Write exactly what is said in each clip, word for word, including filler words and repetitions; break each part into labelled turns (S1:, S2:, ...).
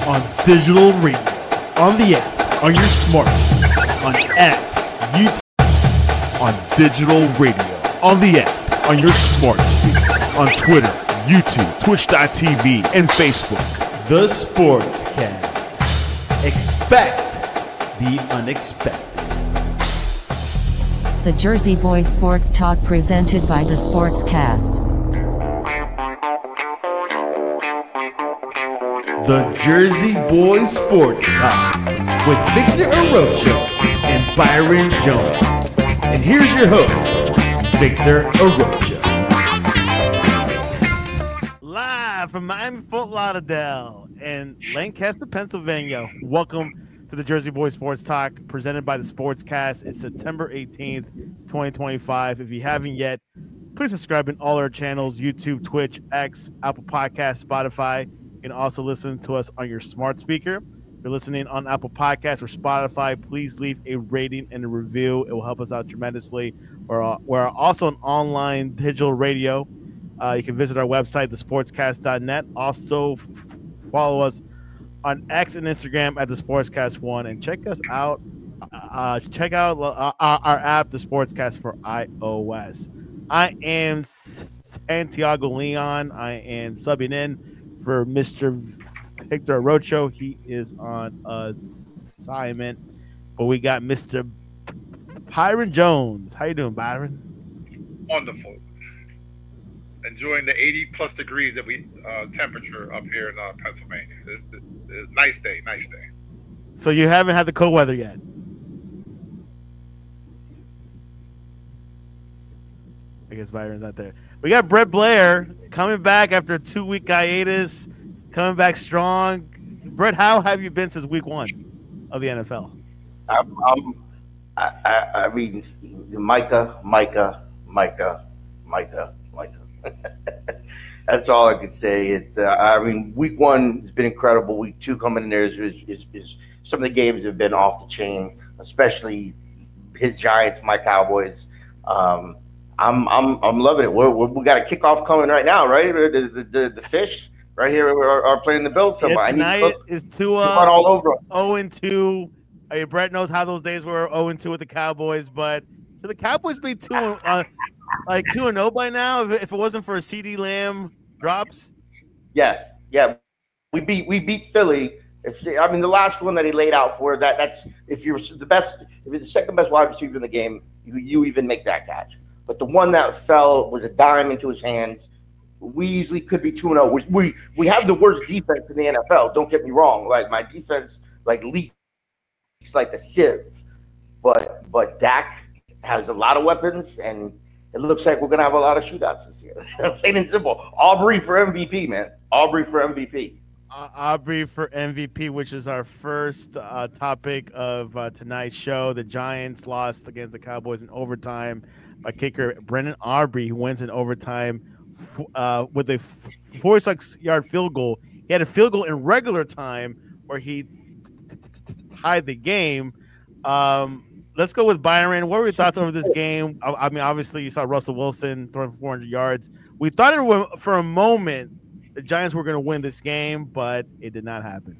S1: on digital radio, on the app, on your smartphone, on X, YouTube, on digital radio, on the app, on your smart speaker, on Twitter, YouTube, Twitch dot T V, and Facebook. The Sportscast. Expect the unexpected.
S2: The Jersey Boys Sports Talk presented by The Sportscast.
S1: The Jersey Boys Sports Talk with Victor Arocho and Byron Jones. And here's your host, Victor Arocho. Live from Miami, Fort Lauderdale and Lancaster, Pennsylvania. Welcome to the Jersey Boys Sports Talk presented by the Sportscast. It's September eighteenth, twenty twenty-five. If you haven't yet, please subscribe in all our channels, YouTube, Twitch, X, Apple Podcasts, Spotify. You can also listen to us on your smart speaker. If you're listening on Apple Podcasts or Spotify, please leave a rating and a review. It will help us out tremendously. We're, we're also an online digital radio. Uh, you can visit our website, the sportscast dot net. Also, f- follow us on X and Instagram at the Sportscast One, and check us out. Uh, check out uh, our, our app, the Sportscast for iOS. I am Santiago Leon. I am subbing in for Mister Victor Arocho. He is on assignment, but we got Mister Byron Jones. How you doing, Byron?
S3: Wonderful. Enjoying the eighty plus degrees that we uh, temperature up here in uh, Pennsylvania. It, it, it, nice day, nice day.
S1: So you haven't had the cold weather yet? I guess Byron's not there. We got Brett Blair coming back after a two week hiatus, coming back strong. Brett, how have you been since week one of the N F L?
S4: I'm, I'm, I, I, I mean, Micah, Micah, Micah, Micah, Micah. That's all I could say. It. Uh, I mean, week one has been incredible. Week two coming in there is, is, is, is some of the games have been off the chain, especially his Giants, my Cowboys. Um, I'm I'm I'm loving it. We're, we're, we got a kickoff coming right now, right? The the, the, the fish right here are, are playing the Bills.
S1: Tonight is Tua
S4: all over.
S1: oh and two. I mean, Brett knows how those days were oh and two with the Cowboys, but should the Cowboys be two uh, like two and zero by now? If, if it wasn't for a CeeDee Lamb drops,
S4: yes, yeah, we beat we beat Philly. If I mean the last one that he laid out for that, that's if you're the best, if you're the second best wide receiver in the game, you you even make that catch. But the one that fell was a dime into his hands. We easily could be two and zero. We we we have the worst defense in the N F L. Don't get me wrong. Like my defense, like leaks like a sieve. But but Dak has a lot of weapons, and it looks like we're gonna have a lot of shootouts this year. Plain and simple. Aubrey for M V P, man. Aubrey for M V P.
S1: Uh, Aubrey for M V P, which is our first uh, topic of uh, tonight's show. The Giants lost against the Cowboys in overtime by kicker Brendan Aubrey, who wins in overtime uh, with a forty-six yard field goal. He had a field goal in regular time where he tied the game. Um, let's go with Byron. What were your thoughts over this game? I, I mean, obviously, you saw Russell Wilson throwing four hundred yards. We thought it was, for a moment the Giants were going to win this game, but it did not happen.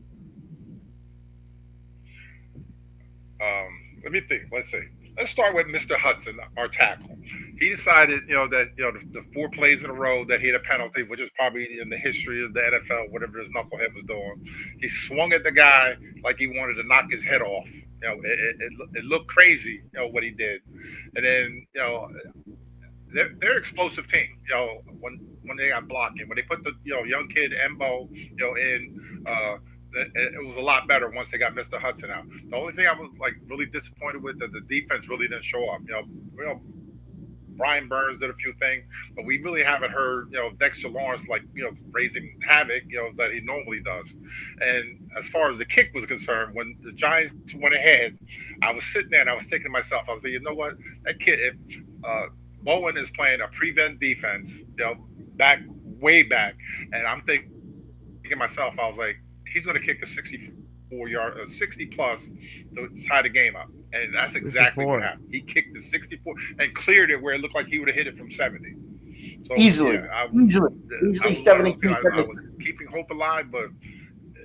S3: Um, let me think. Let's see. Let's start with Mister Hudson, our tackle. He decided, you know, that you know the, the four plays in a row that he had a penalty, which is probably in the history of the N F L, whatever his knucklehead was doing. He swung at the guy like he wanted to knock his head off. You know, it, it, it, it looked crazy, you know, what he did. And then, you know, they're, they're an explosive team. You know, when when they got blocking, when they put the you know young kid Embo, you know, in. Uh, It was a lot better once they got Mister Hudson out. The only thing I was like really disappointed with that the defense really didn't show up. You know, you know, Brian Burns did a few things, but we really haven't heard you know Dexter Lawrence like you know raising havoc you know that he normally does. And as far as the kick was concerned, when the Giants went ahead, I was sitting there and I was thinking to myself, I was like, you know what, that kid, if uh, Bowen is playing a prevent defense, you know, back way back, and I'm thinking, thinking to myself, I was like. He's going to kick a sixty-four yard, a sixty plus to tie the game up, and that's exactly
S1: sixty-four.
S3: what happened. He kicked the sixty-four and cleared it where it looked like he would have hit it from seventy. So,
S4: Easily,
S3: yeah, I,
S4: easily,
S3: I,
S4: easily
S3: I,
S4: seventy-two.
S3: I, I was keeping hope alive, but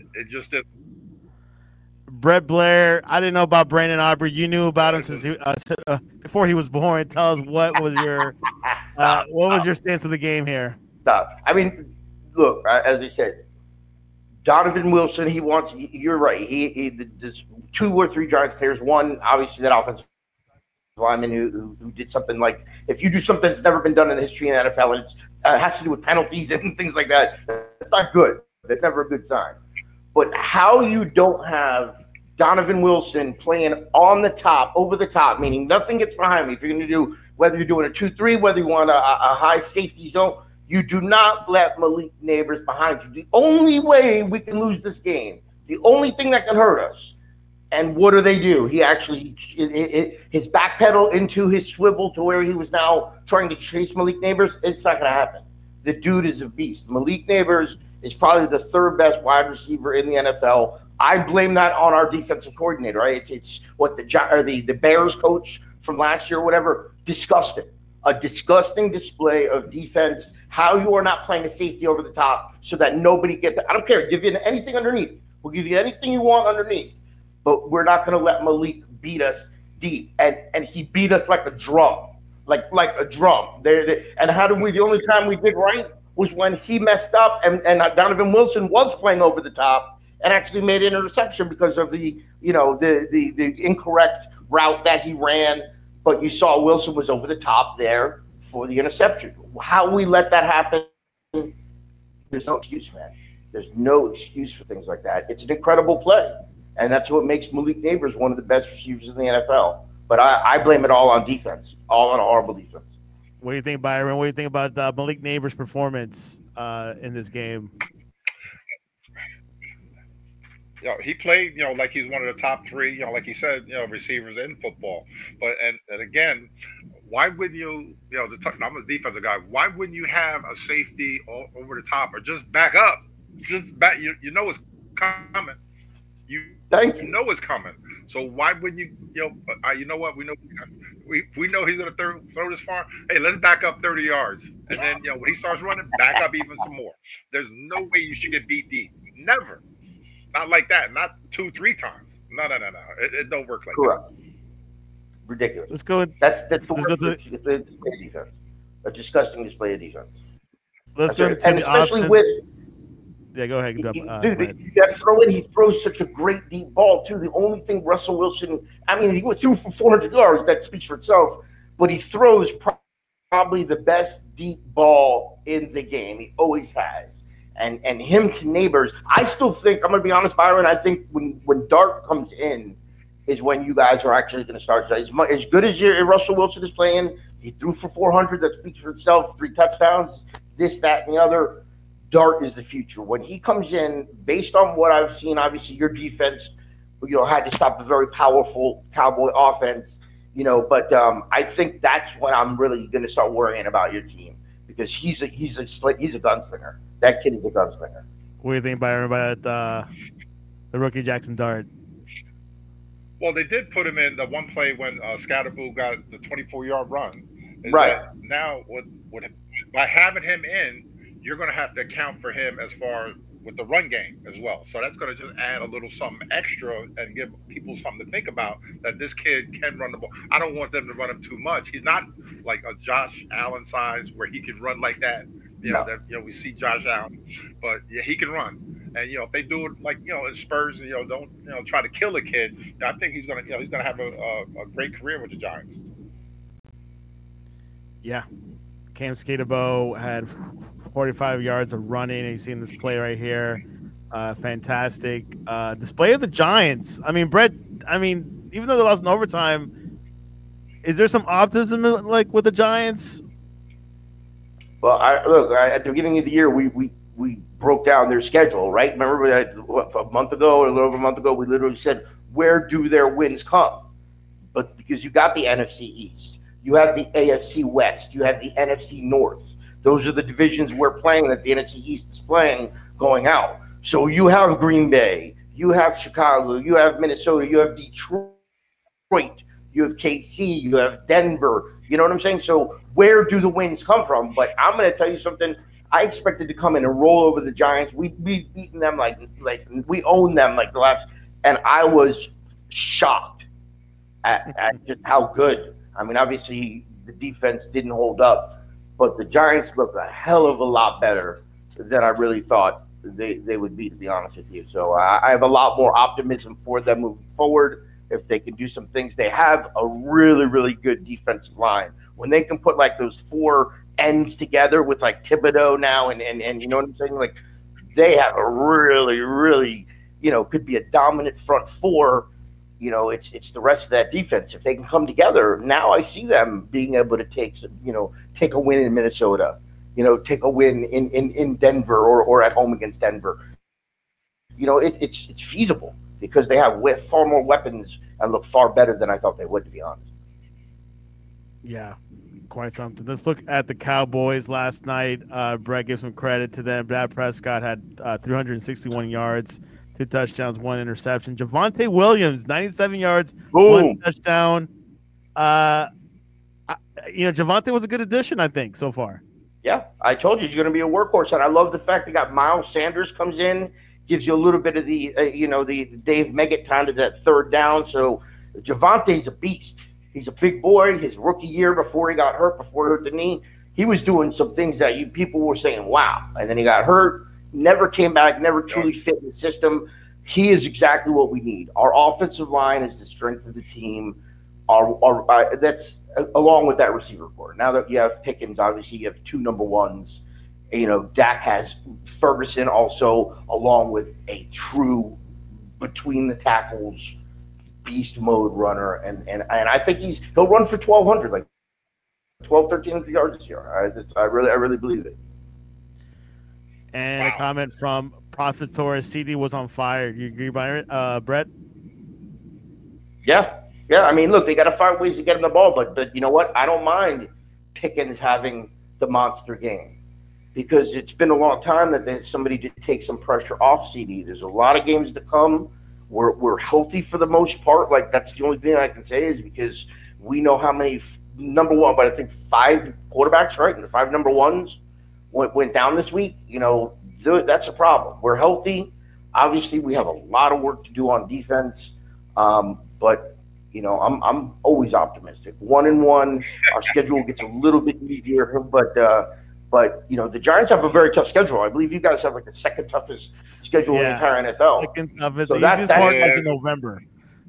S3: it just didn't.
S1: Brett Blair, I didn't know about Brandon Aubrey. You knew about him since he, uh, uh, before he was born. Tell us what was your uh, what was your stance of the game here?
S4: Stop. I mean, look, as I said, Donovan Wilson. He wants. You're right. He, he there's two or three Giants players. One, obviously, that offensive lineman who, who, who did something like, if you do something that's never been done in the history of the N F L, and it uh, has to do with penalties and things like that, that's not good. That's never a good sign. But how you don't have Donovan Wilson playing on the top, over the top, meaning nothing gets behind me. If you're going to do, whether you're doing a two three, whether you want a, a high safety zone, you do not let Malik Neighbors behind you. The only way we can lose this game, the only thing that can hurt us, and what do they do? He actually, it, it, his backpedal into his swivel to where he was now trying to chase Malik Neighbors, it's not going to happen. The dude is a beast. Malik Neighbors is probably the third best wide receiver in the N F L. I blame that on our defensive coordinator, right? It's, it's what the, or the the Bears coach from last year or whatever, disgusting. A disgusting display of defense, how you are not playing a safety over the top so that nobody gets – I don't care. Give you anything underneath. We'll give you anything you want underneath. But we're not going to let Malik beat us deep. And and he beat us like a drum, like like a drum. There, there. And how did we – the only time we did right was when he messed up and, and Donovan Wilson was playing over the top and actually made an interception because of the, you know, the, the, the incorrect route that he ran. But you saw Wilson was over the top there for the interception. How we let that happen, there's no excuse, man. There's no excuse for things like that. It's an incredible play. And that's what makes Malik Neighbors one of the best receivers in the N F L. But I, I blame it all on defense, all on horrible defense.
S1: What do you think, Byron? What do you think about uh, Malik Neighbors' performance uh, in this game?
S3: You know, he played, you know, like he's one of the top three, you know, like he said, you know, receivers in football. But and, and again, why wouldn't you, you know, the, I'm a defensive guy. Why wouldn't you have a safety all, over the top or just back up? Just back. You, you know it's coming. You,
S4: Thank you.
S3: you know it's coming. So why wouldn't you, you know, uh, you know what? We know we, we know he's going to throw, throw this far. Hey, let's back up thirty yards. And then, you know, when he starts running, back up even some more. There's no way you should get beat deep. Never. Not like that. Not two, three times. No, no, no, no. It, it don't work like
S4: Correct.
S3: that.
S4: Ridiculous.
S1: Let's go.
S4: That's that's the
S1: let's
S4: worst
S1: go to,
S4: display of defense. A disgusting display of defense.
S1: Let's
S4: That's
S1: go
S4: right.
S1: to
S4: And
S1: the
S4: especially
S1: option.
S4: with
S1: Yeah, go ahead.
S4: he,
S1: Uh,
S4: dude,
S1: go ahead.
S4: you got to throw in. He throws such a great deep ball too. The only thing Russell Wilson, I mean, he went through for four hundred yards. That speaks for itself. But he throws pro- probably the best deep ball in the game. He always has. And and him to Neighbors, I still think, I'm going to be honest, Byron, I think when, when Dart comes in is when you guys are actually going to start. As, much, as good as your, Russell Wilson is playing, he threw for four hundred. That speaks for itself. Three touchdowns, this, that, and the other. Dart is the future. When he comes in, based on what I've seen, obviously your defense, you know, had to stop a very powerful Cowboy offense, you know, but um, I think that's when I'm really going to start worrying about your team because he's a he's a he's a gunslinger. That kid is a gunslinger.
S1: What do you think, Byron, about uh, the rookie Jackson Dart?
S3: Well, they did put him in the one play when uh, Scatterboo got the twenty-four yard run. Is
S4: Right.
S3: that now, what, what, by having him in, you're going to have to account for him as far as with the run game as well. So that's going to just add a little something extra and give people something to think about that this kid can run the ball. I don't want them to run him too much. He's not like a Josh Allen size where he can run like that. You know,
S4: No.
S3: that, you know, we see Josh Allen, but yeah, he can run. And, you know, if they do it like, you know, in Spurs, you know, don't, you know, try to kill a kid, I think he's going to, you know, he's going to have a, a, a great career with the Giants.
S1: Yeah. Cam Skatebo had forty-five yards of running. You've seen this play right here. Uh, fantastic. Uh, display of the Giants. I mean, Brett, I mean, even though they lost in overtime, is there some optimism like with the Giants?
S4: Well, I, look, I, at the beginning of the year, we we we broke down their schedule, right? Remember that what, a month ago or a little over a month ago, we literally said, where do their wins come? But because you got the N F C East, you have the A F C West, you have the N F C North. Those are the divisions we're playing that the N F C East is playing going out. So you have Green Bay, you have Chicago, you have Minnesota, you have Detroit, you have K C, you have Denver. You know what I'm saying? So where do the wins come from? But I'm going to tell you something. I expected to come in and roll over the Giants. We we've beaten them like like we own them like the last, and I was shocked at, at just how good. I mean, obviously the defense didn't hold up, but the Giants look a hell of a lot better than I really thought they, they would be, to be honest with you. So uh, I have a lot more optimism for them moving forward if they can do some things. They have a really, really good defensive line. When they can put like those four ends together with like Thibodeau now and, and, and you know what I'm saying? Like they have a really, really, you know, could be a dominant front four. You know, it's it's the rest of that defense. If they can come together, now I see them being able to take some, you know, take a win in Minnesota, you know, take a win in, in, in Denver or, or at home against Denver. You know, it, it's it's feasible because they have with far more weapons and look far better than I thought they would, to be honest.
S1: Yeah, quite something. Let's look at the Cowboys last night. Uh, Brett gives some credit to them. Dak Prescott had uh, three hundred sixty-one yards. Two touchdowns, one interception. Javonte Williams, ninety-seven yards,
S4: Boom.
S1: one touchdown. Uh, I, you know, Javonte was a good addition, I think, so far.
S4: Yeah, I told you he's going to be a workhorse, and I love the fact they got Miles Sanders comes in, gives you a little bit of the, uh, you know, the, the Dave Meggett time to that third down. So Javonte's a beast. He's a big boy. His rookie year before he got hurt, before he hurt the knee, he was doing some things that you people were saying, wow. And then he got hurt. Never came back, never truly fit in the system. He is exactly what we need. Our offensive line is the strength of the team. Our, our uh, that's uh, along with that receiver core. Now that you have Pickens, obviously you have two number ones. You know, Dak has Ferguson also, along with a true between the tackles beast mode runner, and and and I think he's he'll run for twelve hundred, like twelve, thirteen hundred yards this year. I, I really, I really believe it.
S1: And
S3: Wow.
S1: a comment from Prophet Torres, C D was on fire. You agree, Byron? Uh, Brett?
S4: Yeah, yeah. I mean, look, they got to find ways to get him the ball, but but you know what? I don't mind Pickens having the monster game because it's been a long time that there's somebody to take some pressure off C D. There's a lot of games to come. We're we're healthy for the most part. Like that's the only thing I can say is because we know how many number one, but I think five quarterbacks, right, and the five number ones went went down this week. You know, th- that's a problem. We're healthy. Obviously, we have a lot of work to do on defense, um, but you know, I'm I'm always optimistic. One and one, our schedule gets a little bit easier, but uh, but you know, the Giants have a very tough schedule. I believe you guys have like the second toughest schedule in the
S1: Yeah.
S4: entire N F L.
S1: Second toughest.
S4: So
S1: the
S4: that-
S1: easiest
S4: that's-
S1: part is in November.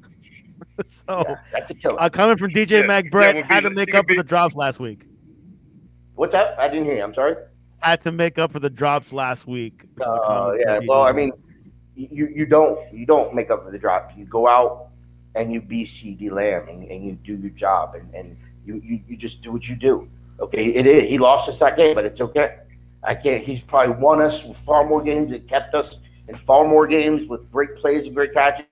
S1: so,
S4: Yeah, that's a killer.
S1: a comment from D J
S3: Yeah,
S1: Mac,
S3: yeah,
S1: Brett
S3: we'll be-
S1: had to
S3: it
S1: make
S3: could
S1: up for
S3: be-
S1: the drops last week.
S4: What's that? I didn't hear you. I'm sorry.
S1: Had to make up for the drops last week. which is a
S4: Uh,
S1: comment
S4: yeah.
S1: from D J
S4: Well, I
S1: Mac.
S4: mean, you you don't you don't make up for the drop. You go out and you be C D Lamb and, and you do your job and, and you, you you just do what you do. Okay, it is. He lost us that game, but it's okay. I can't. He's probably won us with far more games. It kept us in far more games with great plays and great catches.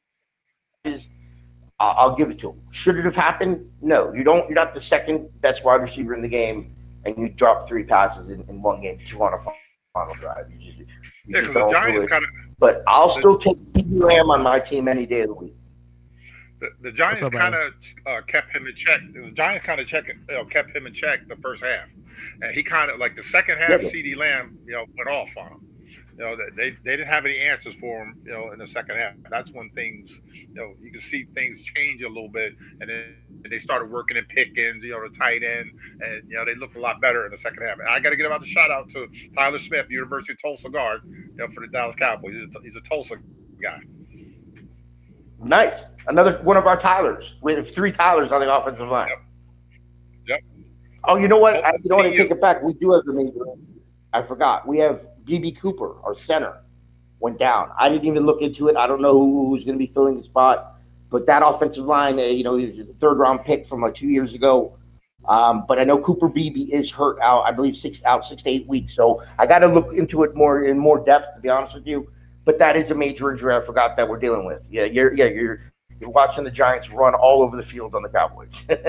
S4: I'll, I'll give it to him. Should it have happened? No. You don't. You're not the second best wide receiver in the game, and you drop three passes in, in one game, two on a final drive. You just, you
S3: Yeah,
S4: just
S3: because
S4: don't
S3: the
S4: do
S3: Giants
S4: it.
S3: kind of
S4: But I'll still take C D Lamb on my team any day of the week.
S3: the, the Giants
S1: What's up,
S3: kind of uh, kept him in check. The Giants kind of check, you know, kept him in check the first half, and he kind of like the second half.
S4: Yeah.
S3: C D Lamb, you know, went off on him. You know, they they didn't have any answers for him. You know, in the second half, that's when things, you know, you can see things change a little bit, and then they started working in Pickens, you know, the tight end, and you know they looked a lot better in the second half. And I got to give out the shout out to Tyler Smith, University of Tulsa guard, you know, for the Dallas Cowboys. He's a, he's a Tulsa guy.
S4: Nice. Another one of our Tylers. We have three Tylers on the offensive line.
S3: Yep. Yep.
S4: Oh, you know what?
S3: Well,
S4: I, you know what? I
S3: T U.
S4: take it back. We do have the major. I forgot. We have B B Cooper, our center, went down. I didn't even look into it. I don't know who, who's going to be filling the spot. But that offensive line, uh, you know, he was a third round pick from like two years ago. Um, but I know Cooper Beebe is hurt out. I believe six out six to eight weeks. So I got to look into it more in more depth, to be honest with you. But that is a major injury. I forgot that we're dealing with. Yeah, you're yeah you're you're watching the Giants run all over the field on the Cowboys.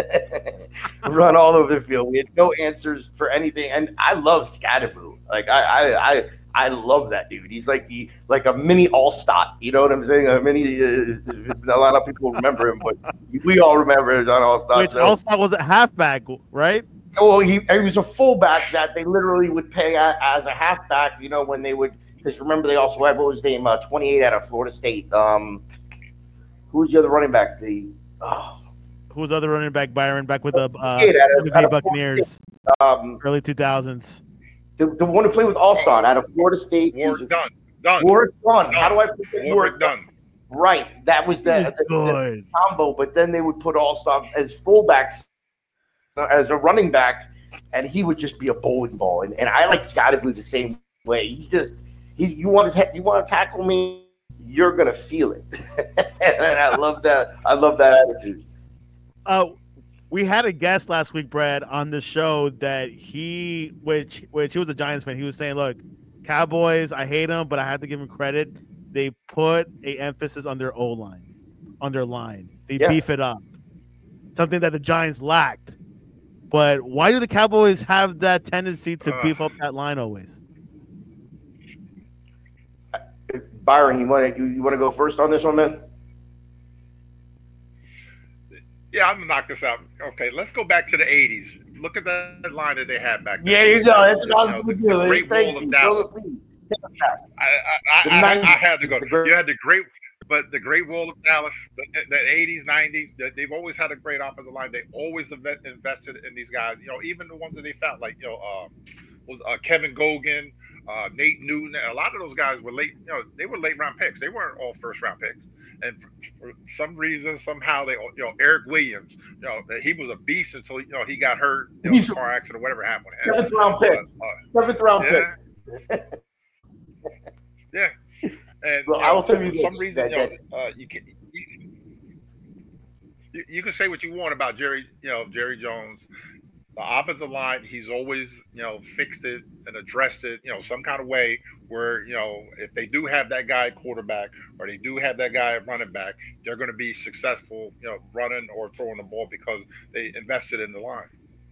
S4: Run all over the field. We had no answers for anything, and I love Scatterboo. Like I I I, I love that dude. He's like the like a mini All-Star. You know what I'm saying? A mini. Uh, a lot of people remember him, but we all remember it on All-Star.
S1: Which
S4: so.
S1: also was a halfback, right?
S4: Well, he, he was a fullback that they literally would pay a, as a halfback. You know, when they would, because remember they also had what was his name, uh, twenty-eight out of Florida State. Um, who was the other running back? The oh,
S1: Who was the other running back? Byron back with the uh,
S4: twenty-eight out of-
S1: Tampa
S4: out
S1: Bay
S4: of
S1: Buccaneers,
S4: um,
S1: early two thousands.
S4: the, the one who played with Allstott out of Florida State.
S3: Warwick Dunn. Dunn.
S4: Warwick Dunn. How do I forget
S3: Warwick
S4: Warwick
S3: Dunn?
S4: Right, that was the,
S1: He's
S4: the, the
S1: good.
S4: combo. But then they would put Allstott as fullbacks, uh, as a running back, and he would just be a bowling ball. And, and I like Scotty Blue the same way. He just he's you want to you want to tackle me, you're gonna feel it. And I love that. I love that attitude.
S1: Uh, we had a guest last week, Brad, on the show that he, which which he was a Giants fan. He was saying, "Look, Cowboys, I hate them, but I have to give them credit. They put a emphasis on their O line, on their line. They
S4: Yeah.
S1: beef it up, something that the Giants lacked. But why do the Cowboys have that tendency to
S3: Uh.
S1: beef up that line always?"
S4: Byron, you want to you, you want to go first on this one, man?
S3: Yeah, I'm gonna knock this out. Okay, let's go back to the eighties. Look at that line that they had back then.
S4: Yeah, you go. That's what I was
S3: You know,
S4: going to
S3: the-
S4: do.
S3: the Great
S4: Thank
S3: Wall
S4: you.
S3: of Dallas.
S4: Go with me.
S3: I, I,
S4: The
S3: I, I,
S4: nineties,
S3: I had to go.
S4: the great-
S3: You had the great, but the Great Wall of Dallas, the, the eighties, nineties. They've always had a great offensive line. They always inve- invested in these guys. You know, even the ones that they found, like you know, uh, was uh, Kevin Gogan, uh, Nate Newton. And a lot of those guys were late. You know, they were late round picks. They weren't all first round picks. And for, for some reason, somehow they, you know, Eric Williams, you know, he was a beast until you know he got hurt, you know,
S4: He's a-
S3: car accident or whatever happened. to him.
S4: Seventh round pick.
S3: Uh, uh,
S4: Seventh round
S3: yeah.
S4: pick.
S3: Yeah, and
S4: Well,
S3: you
S4: I
S3: know,
S4: will tell you
S3: for
S4: this,
S3: some reason,
S4: that-
S3: you know, uh, you can you, you, you can say what you want about Jerry, you know, Jerry Jones. The offensive line, he's always, you know, fixed it and addressed it, you know, some kind of way where, you know, if they do have that guy quarterback or they do have that guy running back, they're going to be successful, you know, running or throwing the ball because they invested in the line.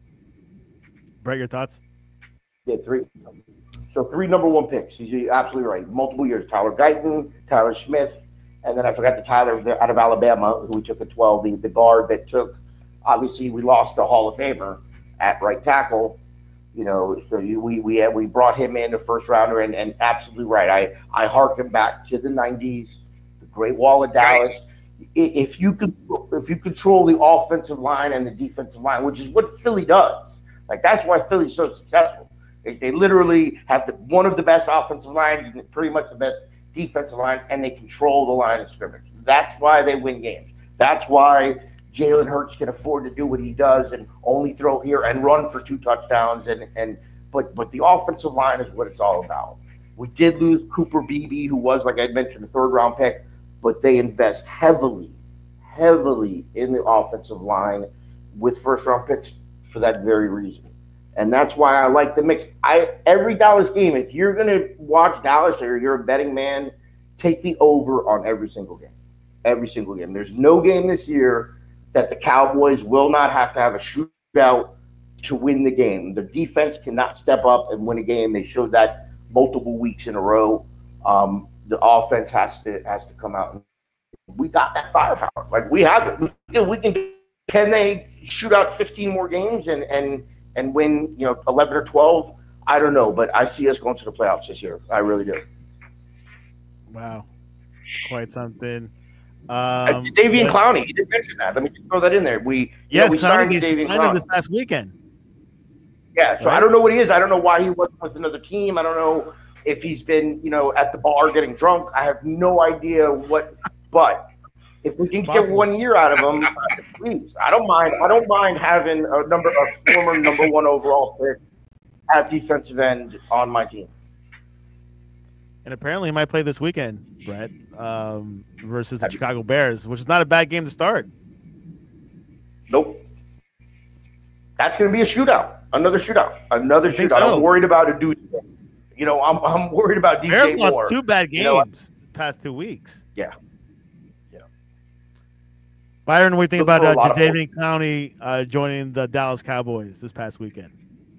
S1: Brett, your thoughts?
S4: Yeah, three. So three number one picks. He's absolutely right. Multiple years. Tyler Guyton, Tyler Smith, and then I forgot the Tyler out of Alabama who we took at twelve. The, the guard that took. Obviously, we lost the Hall of Famer at right tackle. You know, so you, we we had, we brought him in the first rounder, and, and absolutely right. I I harken back to the nineties, the Great Wall of Dallas. If you could, if you control the offensive line and the defensive line, which is what Philly does, like that's why Philly's so successful. Is they literally have the, one of the best offensive lines and pretty much the best defensive line, and they control the line of scrimmage. That's why they win games. That's why Jalen Hurts can afford to do what he does and only throw here and run for two touchdowns. And and but but the offensive line is what it's all about. We did lose Cooper Beebe, who was, like I mentioned, a third round pick, but they invest heavily, heavily in the offensive line with first round picks for that very reason. And that's why I like the mix. I every Dallas game, if you're gonna watch Dallas or you're a betting man, take the over on every single game. Every single game. There's no game this year that the Cowboys will not have to have a shootout to win the game. The defense cannot step up and win a game. They showed that multiple weeks in a row. Um, the offense has to has to come out. We got that firepower. Like we have it. We can, we can. Can they shoot out fifteen more games and and and win, you know, eleven or twelve? I don't know, but I see us going to the playoffs this year. I really do.
S1: Wow, quite something.
S4: Um,
S1: Um,
S4: Davian
S1: but-
S4: Clowney, you didn't mention that. Let me just throw that in there. We
S1: Yes,
S4: yeah, we
S1: Clowney,
S4: signed
S1: they
S4: Davian
S1: signed him
S4: Clowney.
S1: this past weekend.
S4: Yeah, so
S1: Right.
S4: I don't know what he is. I don't know why he wasn't with another team. I don't know if he's been, you know, at the bar getting drunk. I have no idea what. But if we can get
S1: Possible.
S4: one year out of him, please. I don't mind. I don't mind having a number, a former number one overall pick at defensive end on my team.
S1: And apparently he might play this weekend, Brett, um, versus the Chicago Bears, which is not a bad game to start.
S4: Nope. That's going to be a shootout. Another shootout. Another
S1: I think
S4: shootout.
S1: so.
S4: I'm worried about a dude. You know, I'm I'm worried about D J
S1: Bears
S4: Moore.
S1: lost two bad
S4: You know,
S1: games the past two weeks.
S4: Yeah.
S1: Byron, what do you think
S4: Look
S1: about
S4: for a lot
S1: uh,
S4: of
S1: Jadeveon Clowney uh, joining the Dallas Cowboys this past weekend?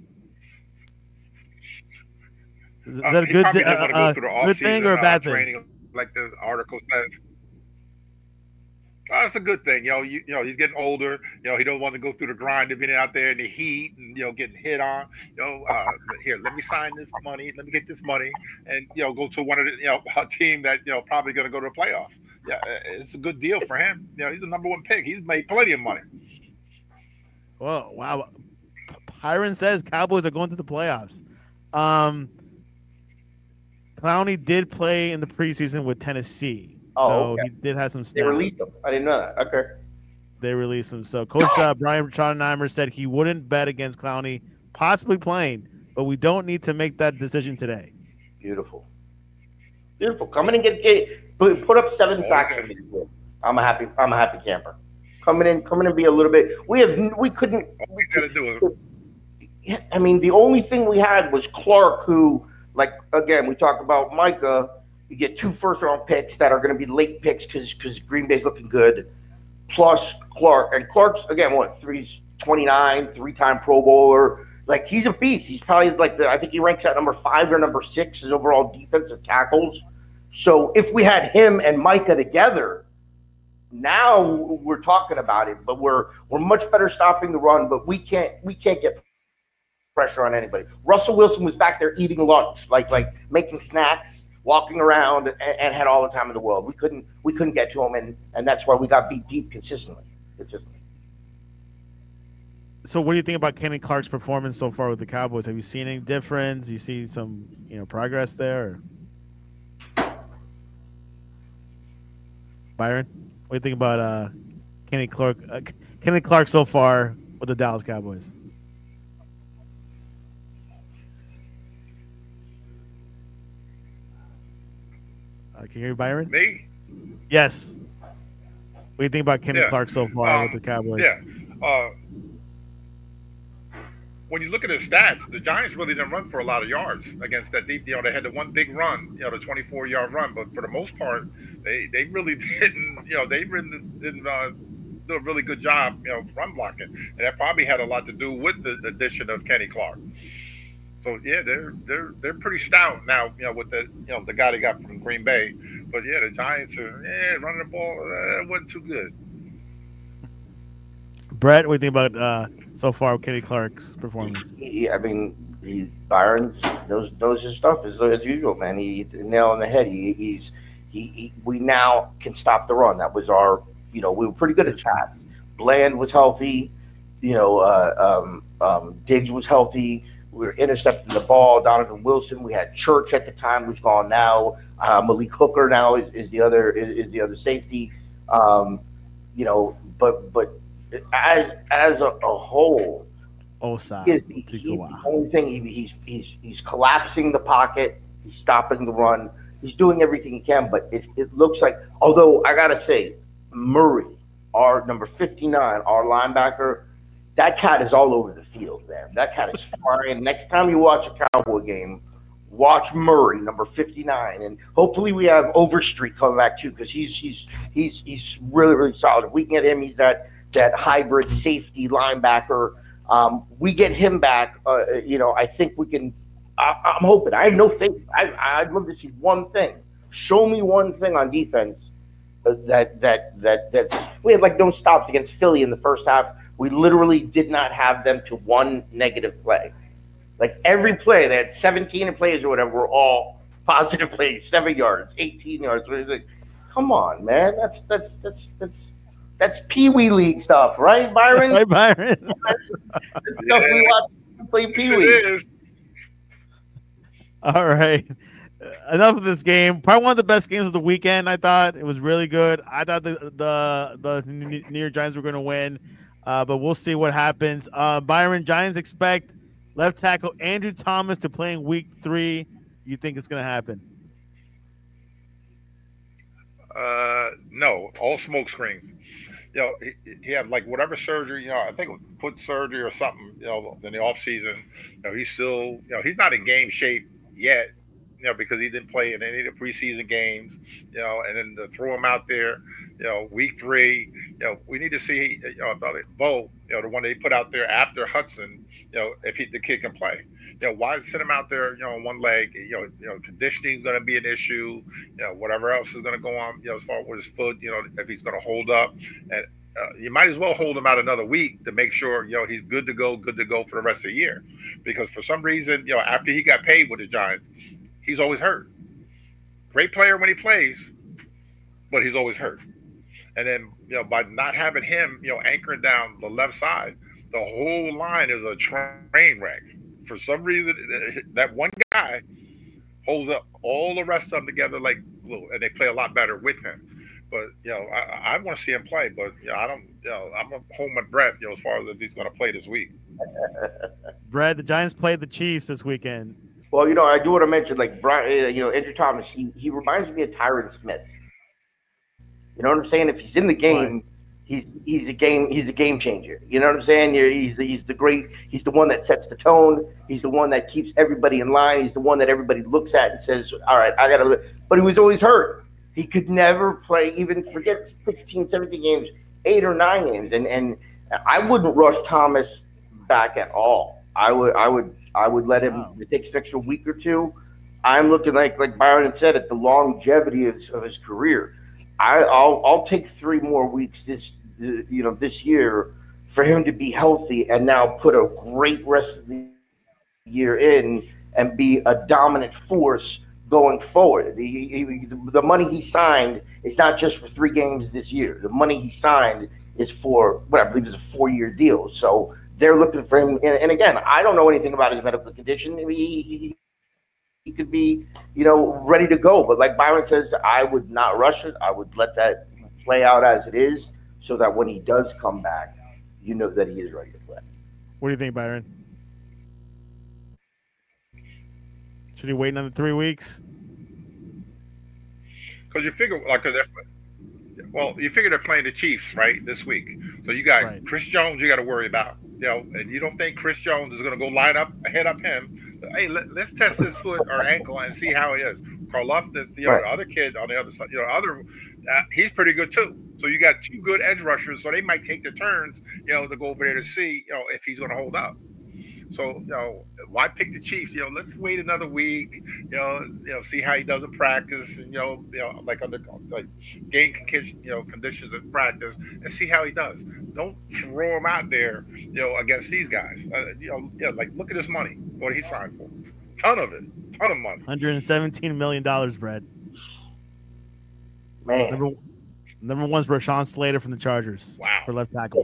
S1: Is
S3: Uh,
S1: that a
S3: he
S1: good,
S3: probably
S1: uh,
S3: didn't want to
S1: uh,
S3: go through the
S1: good thing or a
S3: offseason,
S1: bad
S3: uh,
S1: thing?
S3: training, like the article says. Well, it's a good thing, you know. You, you know, he's getting older. You know, he don't want to go through the grind of being out there in the heat and you know getting hit on. You know, uh, here, let me sign this money. Let me get this money, and you know, go to one of the you know a team that you know probably going to go to the playoffs. Yeah, it's a good deal for him. You know, he's the number one pick. He's made plenty of money.
S1: Well, wow. Byron says Cowboys are going to the playoffs. Um, Clowney did play in the preseason with Tennessee.
S4: Oh,
S1: so
S4: okay.
S1: he did have some snaps.
S4: They released him. I didn't know that. Okay.
S1: They released him. So Coach uh, Brian Schottenheimer said he wouldn't bet against Clowney possibly playing, but we don't need to make that decision today.
S4: Beautiful. Beautiful. Come in and get, get put, put up seven sacks for me. I'm a happy I'm a happy camper. Coming in, coming and be a little bit. We have we couldn't.
S3: All we gotta do it.
S4: Yeah, I mean, the only thing we had was Clark, who, like, again, we talk about Micah. You get two first round picks that are going to be late picks because because Green Bay's looking good. Plus Clark, and Clark's again what three twenty-nine, three time Pro Bowler. Like, he's a beast. He's probably like the I think he ranks at number five or number six in overall defensive tackles. So if we had him and Micah together, now we're talking about it. But we're we're much better stopping the run. But we can't we can't get pressure on anybody. Russell Wilson was back there eating lunch, like like making snacks, walking around, and, and had all the time in the world. We couldn't we couldn't get to him, and and that's why we got beat deep consistently. consistently.
S1: So what do you think about Kenny Clark's performance so far with the Cowboys? Have you seen any difference? You see some, you know, progress there? Or? Byron, what do you think about uh, Kenny Clark? Uh, Kenny Clark so far with the Dallas Cowboys? Uh, can you hear me, Byron?
S3: Me?
S1: Yes. What do you think about Kenny
S3: Yeah.
S1: Clark so far
S3: Um,
S1: with the Cowboys?
S3: Yeah. Uh, when you look at his stats, the Giants really didn't run for a lot of yards against that deep. You know, they had the one big run, you know, the twenty-four yard run, but for the most part, they, they really didn't, you know, they really didn't uh, do a really good job, you know, run blocking. And that probably had a lot to do with the addition of Kenny Clark. So yeah, they're they're they're pretty stout now, you know, with the you know the guy they got from Green Bay. But yeah, the Giants are yeah running the ball. Uh, it wasn't too good.
S1: Brett, what do you think about uh, so far with Kenny Clark's performance?
S4: He, I mean, he, Byron knows knows his stuff as, as usual, man. He hit the nail on the head. He, he's he, he. We now can stop the run. That was our, you know, we were pretty good at that. Bland was healthy. You know, uh, um, um, Diggs was healthy. We were intercepting the ball. Donovan Wilson. We had Church at the time, who's gone now. Uh, Malik Hooker now is, is the other is, is the other safety. Um, you know, but but as as a, a whole,
S1: Osa,
S4: he is, he, he's the only thing he, he's he's he's collapsing the pocket. He's stopping the run. He's doing everything he can. But it it looks like, although I gotta say, Murray, our number fifty-nine, our linebacker. That cat is all over the field, man. That cat is flying. Next time you watch a Cowboy game, watch Murray, number fifty-nine, and hopefully we have Overstreet coming back too, because he's he's he's he's really really solid. If we can get him, he's that that hybrid safety linebacker. Um, we get him back. Uh, you know, I think we can. I, I'm hoping. I have no faith. I I'd love to see one thing. Show me one thing on defense that that that that we had like no stops against Philly in the first half. We literally did not have them to one negative play. Like every play, they had seventeen plays or whatever, were all positive plays, seven yards, eighteen yards. Like, come on, man. That's that's that's that's that's Pee Wee League stuff, right, Byron?
S1: Right, Byron.
S4: That's stuff we watch play Pee Wee.
S1: All right. Enough of this game. Probably one of the best games of the weekend. I thought it was really good. I thought the the the New York Giants were going to win. Uh, but we'll see what happens. Uh, Byron, Giants expect left tackle Andrew Thomas to play in week three. You think it's going to happen?
S3: Uh, no, all smoke screens. You know, he, he had like whatever surgery, you know, I think it was foot surgery or something, you know, in the off season. You know, he's still, you know, he's not in game shape yet, you know, because he didn't play in any of the preseason games, you know, and then to throw him out there, you know, week three, you you know, we need to see, you know, about it. Bo, you know, the one they put out there after Hudson, you know, if he, the kid can play. You know, why send him out there, you know, on one leg? You know, you know, conditioning is going to be an issue. You know, whatever else is going to go on, you know, as far as with his foot, you know, if he's going to hold up. And uh, you might as well hold him out another week to make sure, you know, he's good to go, good to go for the rest of the year. Because for some reason, you know, after he got paid with the Giants, he's always hurt. Great player when he plays, but he's always hurt. And then, you know, by not having him, you know, anchoring down the left side, the whole line is a train wreck. For some reason, that one guy holds up all the rest of them together like glue, and they play a lot better with him. But, you know, I, I want to see him play, but, you know, I don't, you know, I'm going to hold my breath, you know, as far as if he's going to play this week.
S1: Brad, the Giants played the Chiefs this weekend.
S4: Well, you know, I do want to mention, like, Brian, you know, Andrew Thomas, he, he reminds me of Tyron Smith. You know what I'm saying? If he's in the game,
S1: right.
S4: he's he's a game he's a game changer. You know what I'm saying? He's he's the great he's the one that sets the tone. He's the one that keeps everybody in line. He's the one that everybody looks at and says, "All right, I gotta." But he was always hurt. He could never play. Even forget sixteen, seventeen games, eight or nine games, and and I wouldn't rush Thomas back at all. I would I would I would let him.
S1: Wow.
S4: It takes an extra week or two. I'm looking like like Byron said at the longevity of, of his career. I, I'll I'll take three more weeks this you know this year for him to be healthy and now put a great rest of the year in and be a dominant force going forward. He, he, the money he signed is not just for three games this year. The money he signed is for what I believe is a four-year deal. So they're looking for him. And, and again, I don't know anything about his medical condition. He, he, he could be, you know, ready to go. But like Byron says, I would not rush it. I would let that play out as it is so that when he does come back, you know that he is ready to play.
S1: What do you think, Byron? Should he wait another three weeks?
S3: Because you figure, like, they're, well, you figure they're playing the Chiefs, right, this week. So you got
S1: right.
S3: Chris Jones you got to worry about, you know, and you don't think Chris Jones is going to go line up, head up him. Hey, let, let's test his foot or ankle and see how he is. Karlaftis, the
S4: Right.
S3: other, other kid on the other side, you know, other, uh, he's pretty good too. So you got two good edge rushers, so they might take the turns, you know, to go over there to see, you know, if he's going to hold up. So, you know, why pick the Chiefs? You know, let's wait another week. You know, you know, see how he does in practice, and you know, you know, like under like game condition, you know, conditions in practice, and see how he does. Don't throw him out there, you know, against these guys. Uh, you know, yeah, like look at his money, what he signed for, ton of it, ton of money.
S1: one hundred seventeen million dollars, Brad.
S4: Man,
S1: Number, number one's Rashawn Slater from the Chargers.
S3: Wow.
S1: For left tackles.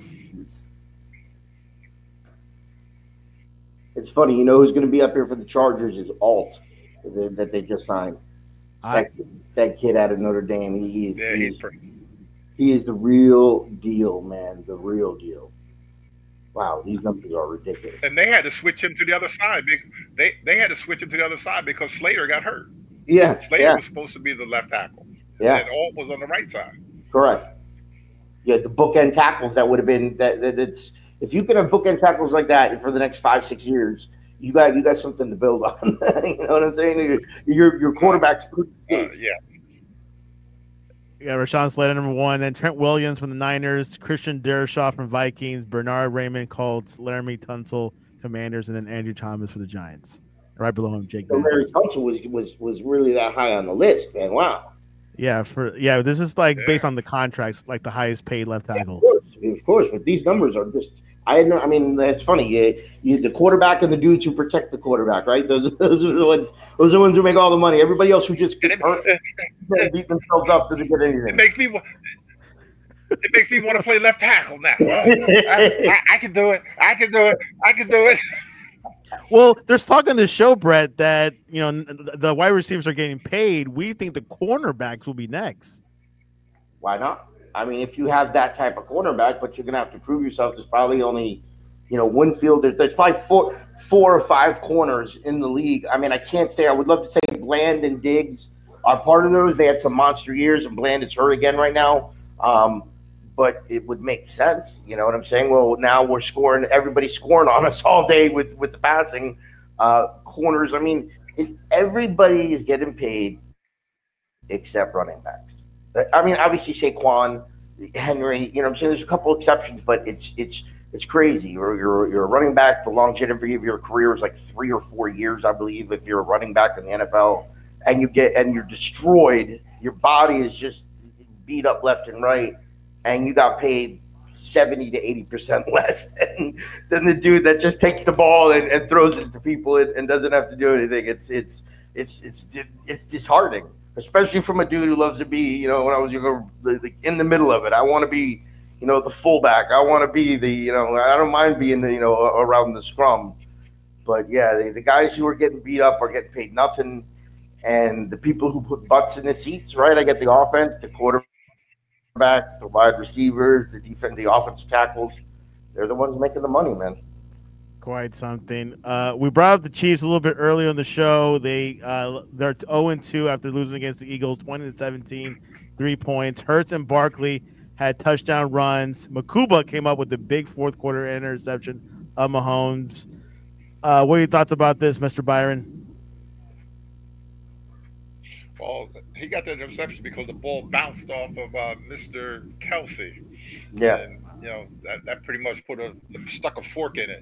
S4: it's funny. You know who's going to be up here for the Chargers is Alt that, that they just signed.
S1: I,
S4: That, that kid out of Notre Dame. He is
S3: Yeah,
S4: he
S3: he's
S4: is,
S3: pretty.
S4: he is the real deal, man. The real deal. Wow, these numbers are ridiculous.
S3: And they had to switch him to the other side. They they had to switch him to the other side because Slater got hurt.
S4: Yeah,
S3: Slater
S4: yeah,
S3: was supposed to be the left tackle,
S4: yeah.
S3: and Alt was on the right side.
S4: Correct. Yeah, the bookend tackles that would have been that, that. That's if you can have bookend tackles like that for the next five, six years, you got you got something to build on. You know what I'm saying? Your your, your quarterback's pretty
S3: Uh,
S4: safe.
S3: yeah,
S1: yeah, Rashawn Slater, number one. Then Trent Williams from the Niners, Christian Dershaw from Vikings, Bernard Raymond, Colts, Laramie Tunsil, Commanders, and then Andrew Thomas for the Giants. Right below him, Jake
S4: So
S1: Bentley.
S4: Larry Tunsil was was was really that high on the list, man. Wow.
S1: Yeah, for yeah, this is like
S3: Yeah.
S1: based on the contracts, like the highest paid left tackle.
S4: Of course, of course, but these numbers are just. I know. I mean, it's funny. You, you, the quarterback and the dudes who protect the quarterback, right? Those, those are the ones. Those are the ones who make all the money. Everybody else who just
S3: and
S4: gets
S3: it,
S4: hurt, and beat themselves up doesn't get
S3: it
S4: anything.
S3: makes me wa- it makes me want to play left tackle now. I, I, I can do it. I can do it. I can do it.
S1: Well, there's talk on this show, Brett, that you know n- the wide receivers are getting paid. We think the cornerbacks will be next.
S4: Why not? I mean, if you have that type of cornerback, but you're gonna have to prove yourself. There's probably only, you know, Winfield. There's, there's probably four, four or five corners in the league. I mean, I can't say. I would love to say Bland and Diggs are part of those. They had some monster years, and Bland is hurt again right now. Um, but it would make sense. You know what I'm saying? Well, now we're scoring. Everybody's scoring on us all day with with the passing uh, corners. I mean, it, everybody is getting paid except running backs. I mean, obviously Saquon, Henry. You know, what I'm saying there's a couple exceptions, but it's it's it's crazy. You're you're you're a running back. The longevity of your career is like three or four years, I believe, if you're a running back in the N F L, and you get and you're destroyed. Your body is just beat up left and right, and you got paid seventy to eighty percent less than, than the dude that just takes the ball and, and throws it to people and, and doesn't have to do anything. It's it's it's it's it's disheartening, especially from a dude who loves to be, you know, when I was younger, like in the middle of it. I want to be, you know, the fullback. I want to be the, you know, I don't mind being the, you know, around the scrum. But yeah, the, the guys who are getting beat up are getting paid nothing, and the people who put butts in the seats, right? I get the offense, the quarterback. Backs, the wide receivers, the defense, the offensive tackles, they're the ones making the money, man.
S1: Quite something. Uh, we brought up the Chiefs a little bit earlier in the show. They uh, they're oh and two after losing against the Eagles, twenty to seventeen, three points. Hurts and Barkley had touchdown runs. Makuba came up with the big fourth quarter interception of Mahomes. Uh, what are your thoughts about this, Mister Byron?
S3: Well, he got the interception because the ball bounced off of uh, Mister Kelsey.
S4: Yeah.
S3: And, you know, that, that pretty much put a stuck a fork in it.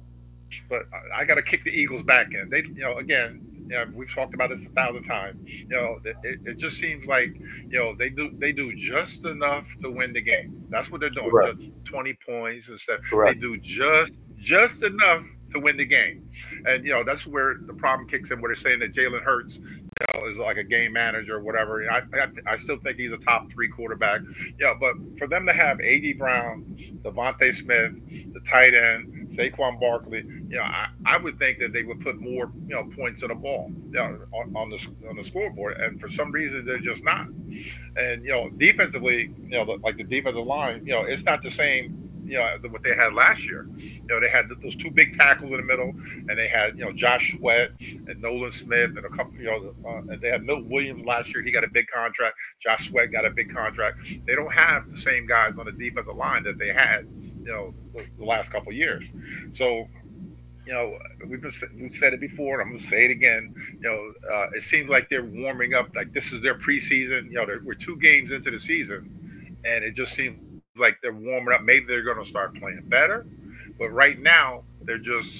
S3: But I, I got to kick the Eagles back in. They, you know, again, you know, we've talked about this a thousand times. You know, it, it just seems like, you know, they do they do just enough to win the game. That's what they're doing.
S4: Correct.
S3: Just twenty points and stuff.
S4: Correct.
S3: They do just just enough to win the game. And, you know, that's where the problem kicks in, where they're saying that Jalen Hurts, you know, is like a game manager or whatever. I, I, I still think he's a top three quarterback. You know, but for them to have A J Brown, Devontae Smith, the tight end, Saquon Barkley, you know, I, I would think that they would put more, you know, points on the ball, you know, on, on the on the scoreboard. And for some reason, they're just not. And, you know, defensively, you know, like the defensive line, you know, it's not the same, you know, what they had last year. You know, they had those two big tackles in the middle, and they had, you know, Josh Sweat and Nolan Smith and a couple, you know, uh, and they had Milton Williams last year. He got a big contract. Josh Sweat got a big contract. They don't have the same guys on the defensive line that they had, you know, the, the last couple of years. So, you know, we've been, we've said it before, and I'm going to say it again. You know, uh, it seems like they're warming up, like this is their preseason. You know, we're two games into the season, and it just seems like they're warming up. Maybe they're going to start playing better, but right now they're just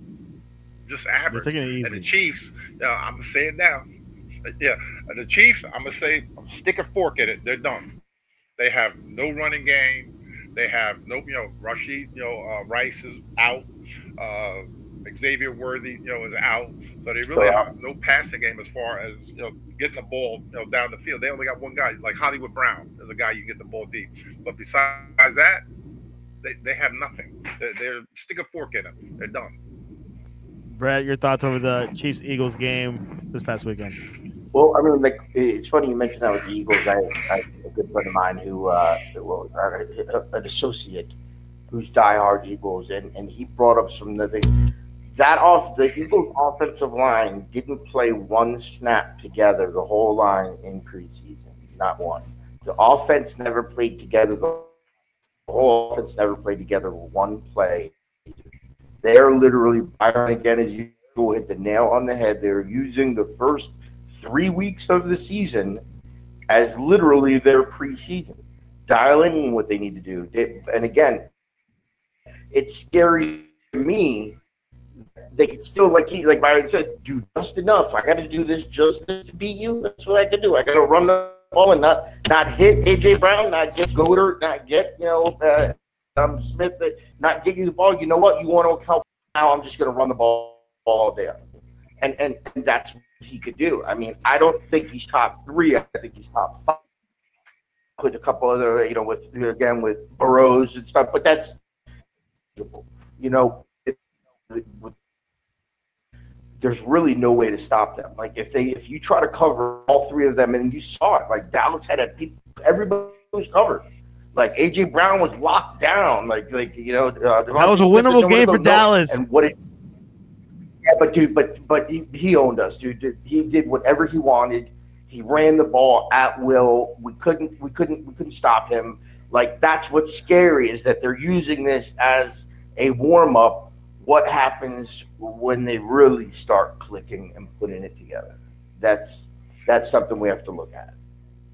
S3: just average.
S1: They're taking it easy.
S3: And the Chiefs, uh, I'm gonna say it now. Yeah, the Chiefs, I'm gonna say, I'm stick a fork in it. They're done. They have no running game. They have no, you know, Rashid, you know, uh, Rice is out. Uh, Xavier Worthy, you know, is out. So they really have no passing game as far as, you know, getting the ball, you know, down the field. They only got one guy, like Hollywood Brown is a guy you can get the ball deep. But besides that, they, they have nothing. They're, they're stick a fork in them. They're done.
S1: Brad, your thoughts over the Chiefs-Eagles game this past weekend?
S4: Well, I mean, like, it's funny you mentioned that with the Eagles. I, I have a good friend of mine who, uh, well, an associate who's diehard Eagles, and, and he brought up some of the things. That off the Eagles offensive line didn't play one snap together the whole line in preseason, not one. The offense never played together. The whole offense never played together one play. They're literally, Byron, again, as you hit the nail on the head. They're using the first three weeks of the season as literally their preseason, dialing what they need to do. They, and again, it's scary to me. They can still, like he, like Byron said, do just enough. I got to do this just to beat you. That's what I can do. I got to run the ball and not not hit A J Brown, not get Goddard, not get, you know, uh, um, Smith, not get you the ball. You know what? You want to help now? I'm just going to run the ball all day, and, and and that's what he could do. I mean, I don't think he's top three. I think he's top five. With a couple other, you know, with again with Burrows and stuff, but that's, you know, it, it, with, there's really no way to stop them. Like if they, if you try to cover all three of them, and you saw it, like Dallas had a people, everybody was covered. Like A J Brown was locked down. Like, like you know, uh,
S1: that was a winnable game for Dallas.
S4: And what it, yeah, but dude, but but he, he owned us, dude. He did whatever he wanted. He ran the ball at will. We couldn't, we couldn't, we couldn't stop him. Like that's what's scary, is that they're using this as a warm up. What happens when they really start clicking and putting it together? That's that's something we have to look at.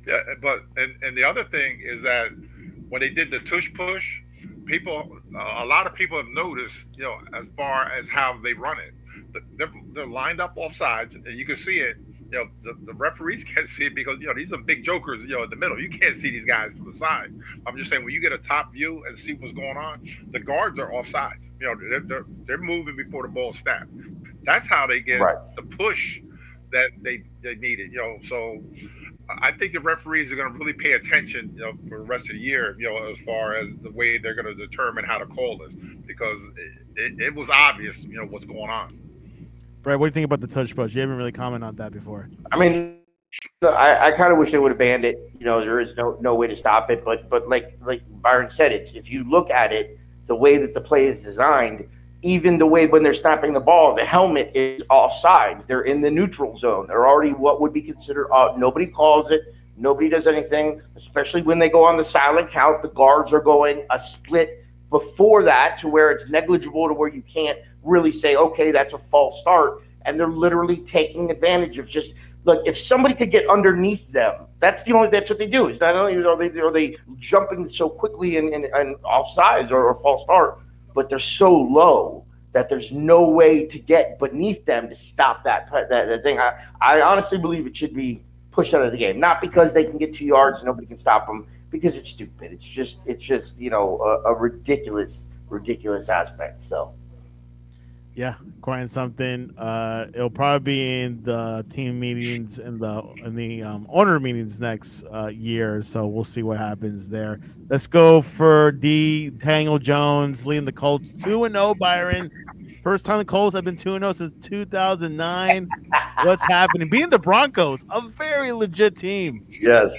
S3: Yeah, but and, and the other thing is that when they did the tush push, people, uh, a lot of people have noticed, you know, as far as how they run it, they're, they're lined up off sides, and you can see it. You know, the, the referees can't see it because you know these are big jokers. You know, in the middle, you can't see these guys from the side. I'm just saying when you get a top view and see what's going on, the guards are off sides. You know, they're they're, they're moving before the ball snapped. That's how they get
S4: Right.
S3: the push that they they needed. You know, so I think the referees are going to really pay attention, you know, for the rest of the year, you know, as far as the way they're going to determine how to call this, because it, it, it was obvious, you know, what's going on.
S1: Brad, what do you think about the touch push? You haven't really commented on that before.
S4: I mean, I, I kind of wish they would have banned it. You know, there is no no way to stop it. But but like like Byron said, it's if you look at it, the way that the play is designed, even the way when they're snapping the ball, the helmet is offsides. They're in the neutral zone. They're already what would be considered uh, nobody calls it. Nobody does anything, especially when they go on the silent count. The guards are going a split before that to where it's negligible to where you can't really say, okay, that's a false start. And they're literally taking advantage of just look. If somebody could get underneath them, that's the only. That's what they do. Is not only are they are they jumping so quickly and, and, and offsides or, or false start, but they're so low that there's no way to get beneath them to stop that that, that thing. I, I honestly believe it should be pushed out of the game, not because they can get two yards and nobody can stop them, because it's stupid. It's just it's just you know a, a ridiculous ridiculous aspect. So.
S1: Yeah, quite something. Uh, it'll probably be in the team meetings and the in the um, owner meetings next uh, year. So we'll see what happens there. Let's go for D. Daniel Jones leading the Colts two and zero. Byron, first time the Colts have been two and zero since two thousand nine. What's happening? Being the Broncos, a very legit team.
S4: Yes,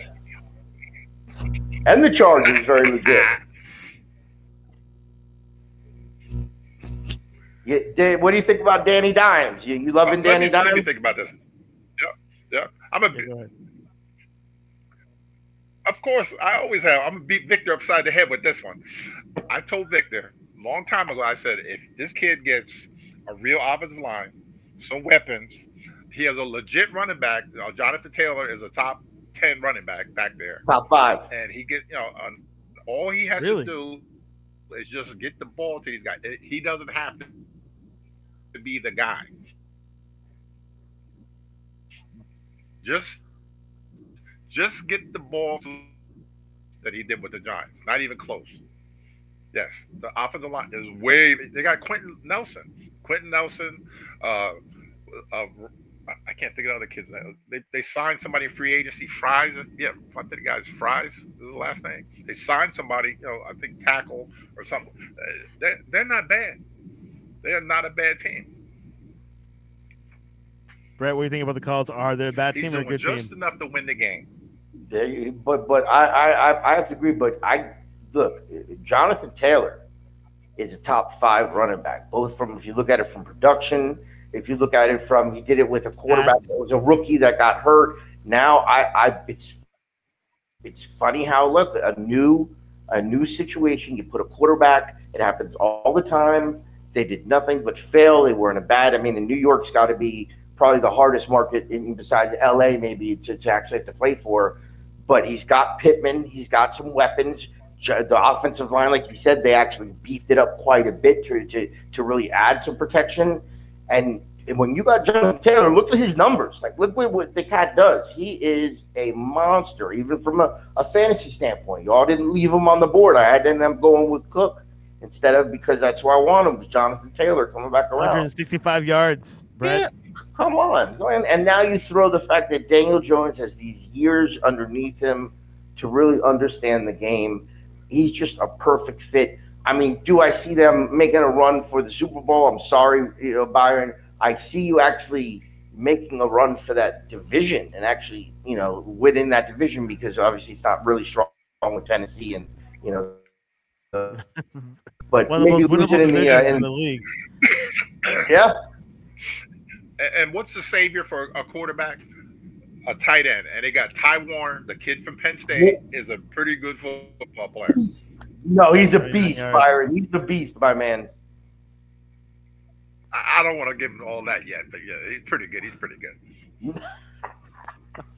S4: and the Chargers very legit. Yeah, what do you think about Danny Dimes? You, you loving
S3: uh,
S4: Danny
S3: let me,
S4: Dimes?
S3: Let me think about this. Yeah, yeah. I'm a.
S1: Yeah,
S3: of course, I always have. I'm gonna beat Victor upside the head with this one. I told Victor a long time ago. I said if this kid gets a real offensive line, some weapons, he has a legit running back. You know, Jonathan Taylor is a top ten running back back there.
S4: Top five.
S3: And he get you know, um, all he has
S1: really?
S3: to do is just get the ball to these guys. He doesn't have to. to be the guy. Just just get the ball to that he did with the Giants. Not even close. Yes, the offensive line is way. They got Quentin Nelson. Quentin Nelson. Uh, uh, I can't think of the other kids. They they signed somebody in free agency. Fries. Yeah, I think the guy's Fries is the last name. They signed somebody. You know, I think tackle or something. They're they're not bad. They are not a bad team.
S1: Brett, what do you think about the Colts? Are they a bad
S3: He's
S1: team or a good
S3: just
S1: team?
S3: enough to win the game.
S4: They, but but I, I I have to agree. But I look, Jonathan Taylor is a top five running back. Both from if you look at it from production, if you look at it from he did it with a quarterback that was a rookie that got hurt. Now I I it's it's funny how look a new a new situation. You put a quarterback. It happens all the time. They did nothing but fail. They were in a bad. I mean, in New York's got to be probably the hardest market in, besides L A maybe to, to actually have to play for. But he's got Pittman. He's got some weapons. The offensive line, like you said, they actually beefed it up quite a bit to to, to really add some protection. And, and when you got Jonathan Taylor, look at his numbers. Like, look what, what the cat does. He is a monster, even from a, a fantasy standpoint. Y'all didn't leave him on the board. I had to end up going with Cook. Instead of because that's where I want him was Jonathan Taylor coming back around.
S1: one hundred sixty-five yards, Brett.
S4: Yeah, come on. Go ahead. And now you throw the fact that Daniel Jones has these years underneath him to really understand the game. He's just a perfect fit. I mean, do I see them making a run for the Super Bowl? I'm sorry, you know, Byron. I see you actually making a run for that division and actually, you know, winning that division because obviously it's not really strong with Tennessee and, you know, uh, but
S1: one of the
S4: maybe
S1: most winnable
S4: lose it in
S1: divisions
S4: the, uh,
S1: in
S4: in,
S1: the league.
S4: Yeah.
S3: And, and what's the savior for a quarterback? A tight end. And they got Ty Warner, the kid from Penn State, is a pretty good football player.
S4: No, he's a beast, Byron. He's a beast, my man.
S3: I, I don't want to give him all that yet, but yeah, he's pretty good. He's pretty good.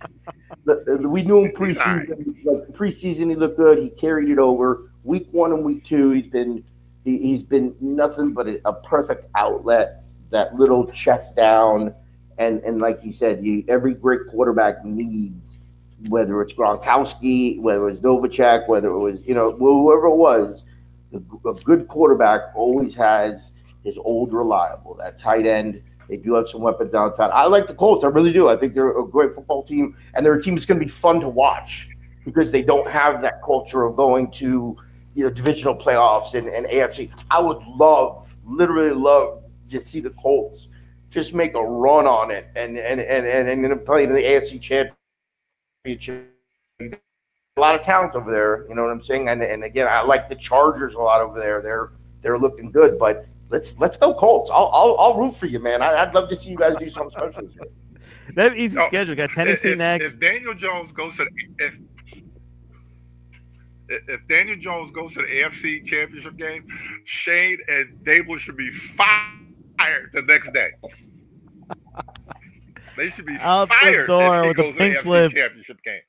S4: the, we knew him
S3: He's all right.
S4: preseason. Like, preseason, he looked good. He carried it over. Week one and week two, he's been he, he's been nothing but a, a perfect outlet. That little check down, and and like he said, you, every great quarterback needs, whether it's Gronkowski, whether it was Novacek, whether it was you know whoever it was, a good quarterback always has his old reliable, that tight end. They do have some weapons outside. I like the Colts. I really do. I think they're a great football team, and they're a team that's going to be fun to watch because they don't have that culture of going to you know divisional playoffs and, and A F C. I would love, literally love, to see the Colts just make a run on it and and and and, and then play in the A F C Championship. A lot of talent over there, you know what I'm saying? And and again, I like the Chargers a lot over there. They're they're looking good, but let's let's go Colts. I'll I'll, I'll root for you, man. I, I'd love to see you guys do something special this year.
S1: They have easy
S3: No,
S1: schedule. Got Tennessee
S3: if,
S1: next.
S3: If Daniel Jones goes to the, if if Daniel Jones goes to the A F C Championship game, Shane and Dable should be fired the next day. They should be
S1: Out the
S3: fired
S1: door
S3: if he
S1: with a
S3: goes to
S1: pink
S3: the
S1: slip.
S3: A F C Championship game.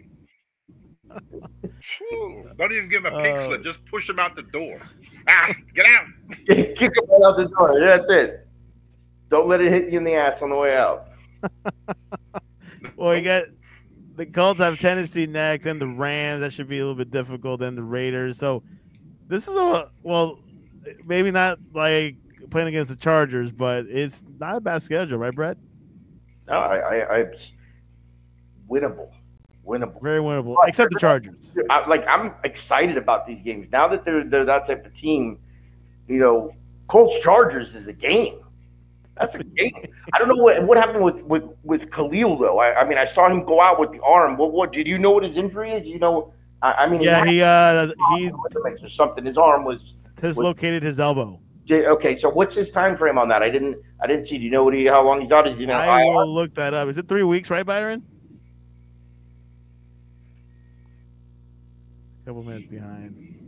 S3: Whew. Don't even give him a pink
S1: Uh,
S3: slip. Just push him out the door. Ah, get out.
S4: Kick him right out the door. That's it. Don't let it hit you in the ass on the way out.
S1: Well, you got the Colts have Tennessee next, and the Rams. That should be a little bit difficult. Then the Raiders. So this is a well, maybe not like playing against the Chargers, but it's not a bad schedule, right, Brett?
S4: No, I, I, I winnable, winnable.
S1: Very winnable, except the Chargers.
S4: I, like I'm excited about these games now that they're they're that type of team. You know, Colts Chargers is a game. That's a game. I don't know what what happened with with with Khalil though. I, I mean, I saw him go out with the arm. What what did you know what his injury is? You know, I, I mean,
S1: Yeah, he uh he
S4: or something. His arm was
S1: dislocated his elbow.
S4: Yeah, okay, so what's his time frame on that? I didn't I didn't see. Do you know what he how long he's out? Is you know
S1: I will look that up. Is it three weeks, right, Byron? Couple minutes behind.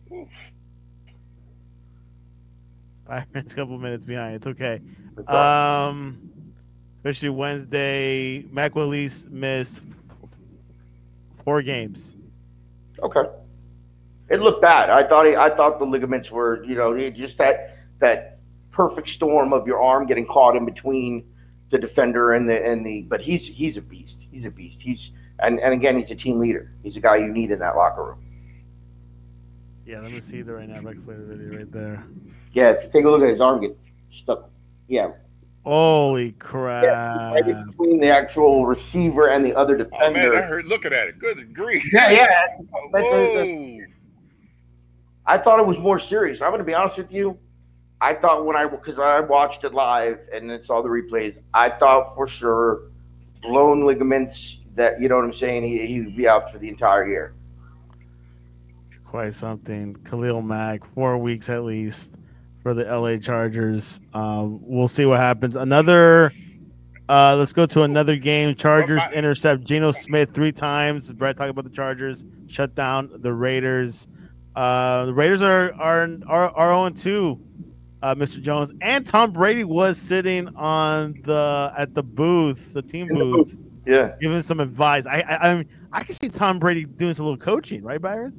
S1: Byron's a couple minutes behind. It's okay. Um, especially Wednesday, Mac Willis missed four games.
S4: Okay. It looked bad. I thought he, I thought the ligaments were, you know, just that that perfect storm of your arm getting caught in between the defender and the and the. But he's he's a beast. He's a beast. He's and, and again he's a team leader. He's a guy you need in that locker room.
S1: Yeah, let me see there right now. I can play the video right there.
S4: Yeah, if you take a look at his arm gets stuck. Yeah.
S1: Holy crap!
S4: Yeah, right in between the actual receiver and the other
S3: Oh
S4: defender.
S3: man, that hurt looking at it. Good grief.
S4: Yeah, yeah. That's-
S3: Whoa.
S4: that's- I thought it was more serious. I'm going to be honest with you. I thought when I, because I watched it live and then saw the replays, I thought for sure blown ligaments that, you know what I'm saying, he, he would be out for the entire year.
S1: Quite something. Khalil Mack, four weeks at least for the L A Chargers. Um, we'll see what happens. Another, uh, let's go to another game. Chargers intercept Geno Smith three times. Brett talked about the Chargers. Shut down the Raiders. Uh, the Raiders are are are are oh and two, uh, Mister Jones, and Tom Brady was sitting on the at the booth, the team
S4: In the
S1: booth,
S4: Yeah.
S1: giving some advice. I I I, mean, I can see Tom Brady doing some little coaching, right, Byron?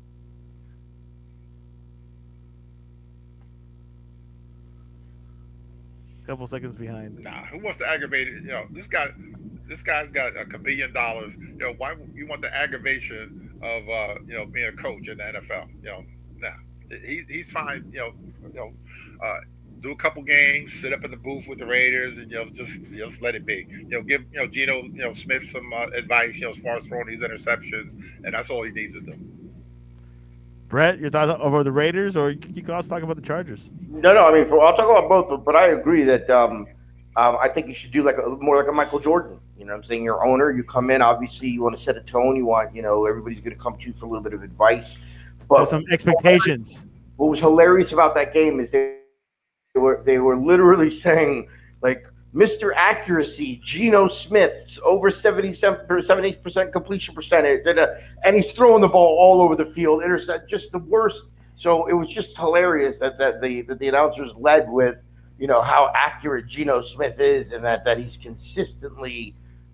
S1: Couple seconds behind.
S3: Nah, who wants to aggravate it? You know, this guy, this guy's got a billion dollars. You know, why you want the aggravation of uh, you know being a coach in the N F L? You know, nah, he he's fine. You know, you know, uh, do a couple games, sit up in the booth with the Raiders, and you know just you know, just let it be. You know, give you know Geno you know Smith some uh, advice. You know, as far as throwing these interceptions, and that's all he needs to do.
S1: Brett, your thoughts over the Raiders, or you can also talk about the Chargers?
S4: No, no. I mean, for, I'll talk about both, but, but I agree that um, um, I think you should do like a, more like a Michael Jordan. You know what I'm saying? You're owner. You come in. Obviously, you want to set a tone. You want, you know, everybody's going to come to you for a little bit of advice. But
S1: There's some expectations.
S4: What was hilarious about that game is they were they were literally saying like Mister Accuracy, Geno Smith, over seventy-seven, seventy percent completion percentage, and he's throwing the ball all over the field, intercept, just the worst. So it was just hilarious that, that the that the announcers led with, you know, how accurate Geno Smith is, and that that he's consistently,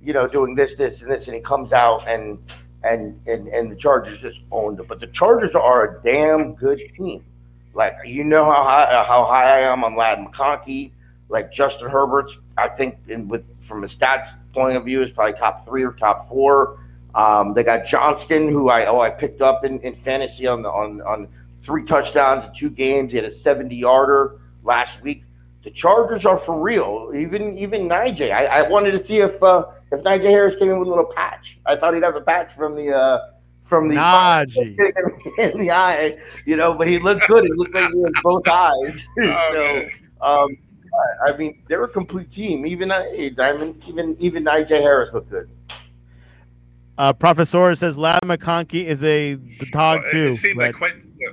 S4: you know, doing this, this, and this, and he comes out and and and and the Chargers just owned it. But the Chargers are a damn good team. Like, you know how high how high I am on Ladd McConkey. Like, Justin Herbert's, I think, in, with from a stats point of view, is probably top three or top four. Um, they got Johnston, who I oh I picked up in, in fantasy on the on on three touchdowns in two games. He had a seventy yarder last week. The Chargers are for real. Even even Najee. I, I wanted to see if uh, if Najee Harris came in with a little patch. I thought he'd have a patch from the uh, from the
S1: Najee
S4: in the eye, you know. But he looked good. He looked like he had both eyes.
S3: Oh,
S4: so, um, I mean, they're a complete team. Even hey, Diamond, even even Najee Harris looked good.
S1: Uh, Professor says Ladd McConkey is a the dog
S3: well,
S1: too.
S3: It seemed
S1: but...
S3: like Quentin. Yeah.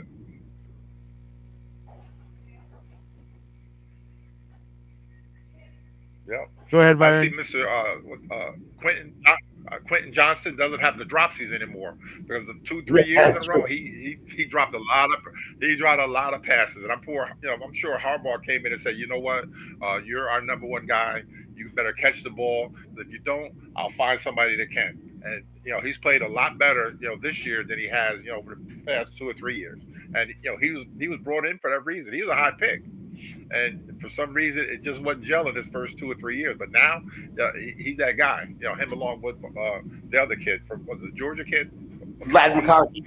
S3: yeah.
S1: Go ahead,
S3: I
S1: Byron.
S3: see Mister Uh, uh, Quentin uh, Quentin Johnston doesn't have the dropsies anymore because the two three
S4: Yeah,
S3: years in a row he, he he dropped a lot of he dropped a lot of passes, and I'm poor you know I'm sure Harbaugh came in and said, you know what, uh, you're our number one guy. You better catch the ball. If you don't, I'll find somebody that can. And you know he's played a lot better you know this year than he has you know over the past two or three years. And you know he was he was brought in for that reason. He's a high pick. And for some reason, it just wasn't gelling his first two or three years. But now, uh, he, he's that guy. You know, him along with uh, the other kid from was it the Georgia kid,
S4: Ladd McConkey.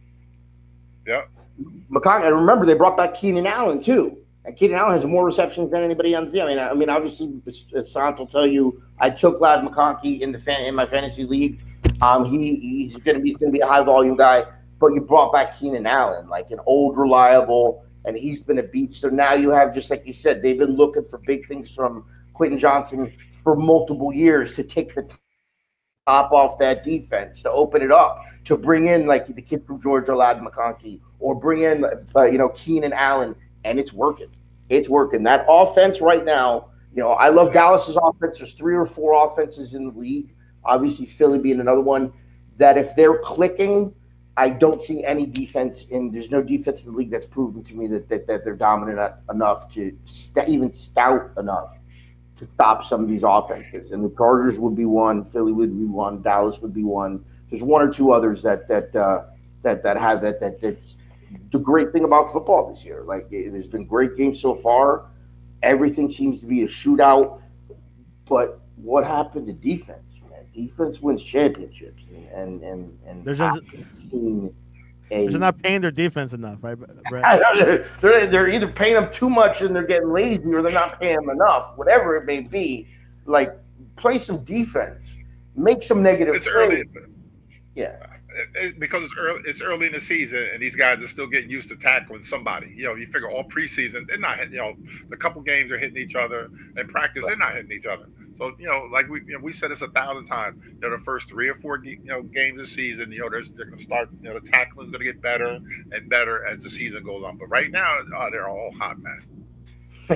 S3: Yeah,
S4: McConkey. And remember, they brought back Keenan Allen too. And Keenan Allen has more receptions than anybody on the team. I mean, I, I mean, obviously, Sant will tell you, I took Ladd McConkey in the fan, in my fantasy league. Um, he he's going to be he's going to be a high volume guy. But you brought back Keenan Allen, like an old, reliable. And he's been a beast. So now you have, just like you said, they've been looking for big things from Quentin Johnston for multiple years to take the top off that defense, to open it up, to bring in like the kid from Georgia, Ladd McConkey, or bring in, uh, you know, Keenan Allen. And it's working. It's working. That offense right now, you know, I love Dallas's offense. There's three or four offenses in the league, obviously Philly being another one, that if they're clicking, I don't see any defense in. There's no defense in the league that's proven to me that that, that they're dominant enough to st- even stout enough to stop some of these offenses. And the Chargers would be one, Philly would be one, Dallas would be one. There's one or two others that that uh, that that have that that that's the great thing about football this year. Like, there's been great games so far. Everything seems to be a shootout. But what happened to defense? Defense wins championships, and and and
S1: There's just,
S4: seen a,
S1: they're just not paying their defense enough, right? right?
S4: they're they're either paying them too much and they're getting lazy, or they're not paying them enough. Whatever it may be, like, play some defense, make some negative
S3: it's
S4: plays.
S3: early.
S4: Yeah.
S3: It, it, because it's early, it's early in the season, and these guys are still getting used to tackling somebody. You know, you figure all preseason they're not hitting. You know, the couple games are hitting each other. In practice, they're not hitting each other. So, you know, like we you know, we said this a thousand times. You know, the first three or four you know games of the season, you know, there's they're going to start. You know, the tackling is going to get better and better as the season goes on. But right now, oh, they're all hot mess.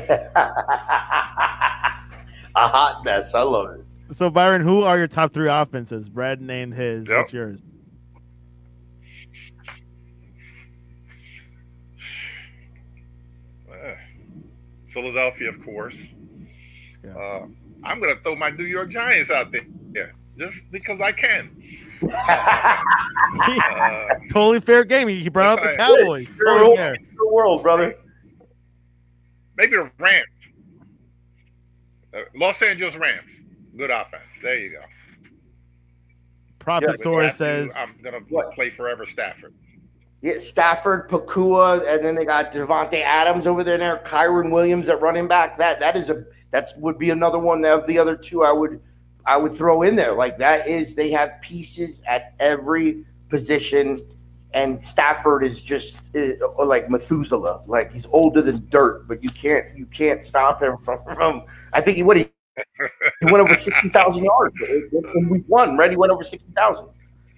S4: A hot mess. I love it.
S1: So, Byron, who are your top three offenses? Brad named his.
S3: Yep.
S1: What's yours?
S3: Philadelphia, of course.
S1: Yeah.
S3: Uh, I'm going to throw my New York Giants out there, yeah, just because I can. uh,
S1: Totally fair game. He brought up the
S3: I,
S1: Cowboys.
S4: Your
S1: Totally fair.
S4: world, brother.
S3: Maybe the Rams. Uh, Los Angeles Rams. Good offense. There you go.
S1: Prophet
S3: With
S1: Soros
S3: Matthew,
S1: says
S3: I'm going to
S4: What?
S3: play forever Stafford.
S4: Yeah, Stafford, Pakua, and then they got Devontae Adams over there. There, Kyron Williams at running back. That that is a that would be another one of the other two I would I would throw in there. Like, that is, they have pieces at every position, and Stafford is just uh, like Methuselah. Like, he's older than dirt, but you can't you can't stop him from. from I think he what he he went over sixty thousand yards in week one. Right, he went over sixty thousand.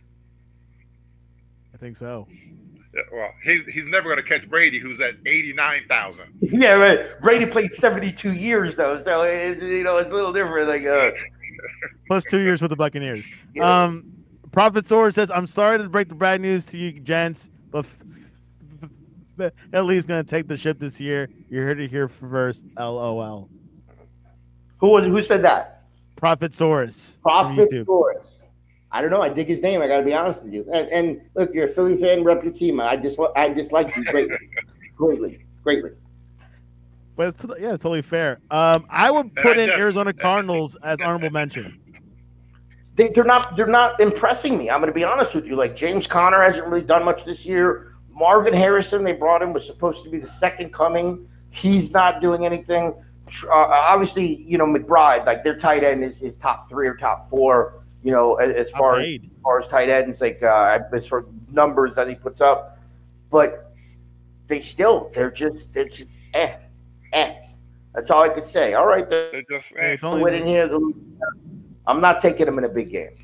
S1: I think so.
S3: Yeah, well, he, he's never going to catch Brady, who's at eighty-nine thousand.
S4: Yeah, right. Brady played seventy-two years though, so it's, you know, it's a little different. Like, uh,
S1: Plus two years with the Buccaneers.
S4: Yeah.
S1: Um, Prophet Soros says, "I'm sorry to break the bad news to you, gents, but Philly's going to take the ship this year. You're here to hear first. LOL."
S4: who was who said that?
S1: Prophetsaurus. from YouTube.
S4: Prophetsaurus. I don't know. I dig his name. I got to be honest with you. And, and look, you're a Philly fan. Rep your team. I dislike. I dislike you greatly, greatly, greatly.
S1: But it's, yeah, it's totally fair. Um, I would put in Arizona Cardinals as honorable mention.
S4: They, they're not. They're not impressing me. I'm going to be honest with you. Like James Conner hasn't really done much this year. Marvin Harrison, they brought him, was supposed to be the second coming. He's not doing anything. Uh, obviously, you know, McBride, like their tight end is, is top three or top four, you know, as, as far as, as far as tight ends, like uh, as for numbers that he puts up. But they still, they're just, they're just, eh, eh. That's all I could say. All right, they're,
S3: They're just
S1: Hey,
S3: eh.
S1: it's only
S4: win in here. I'm not taking them in a big game.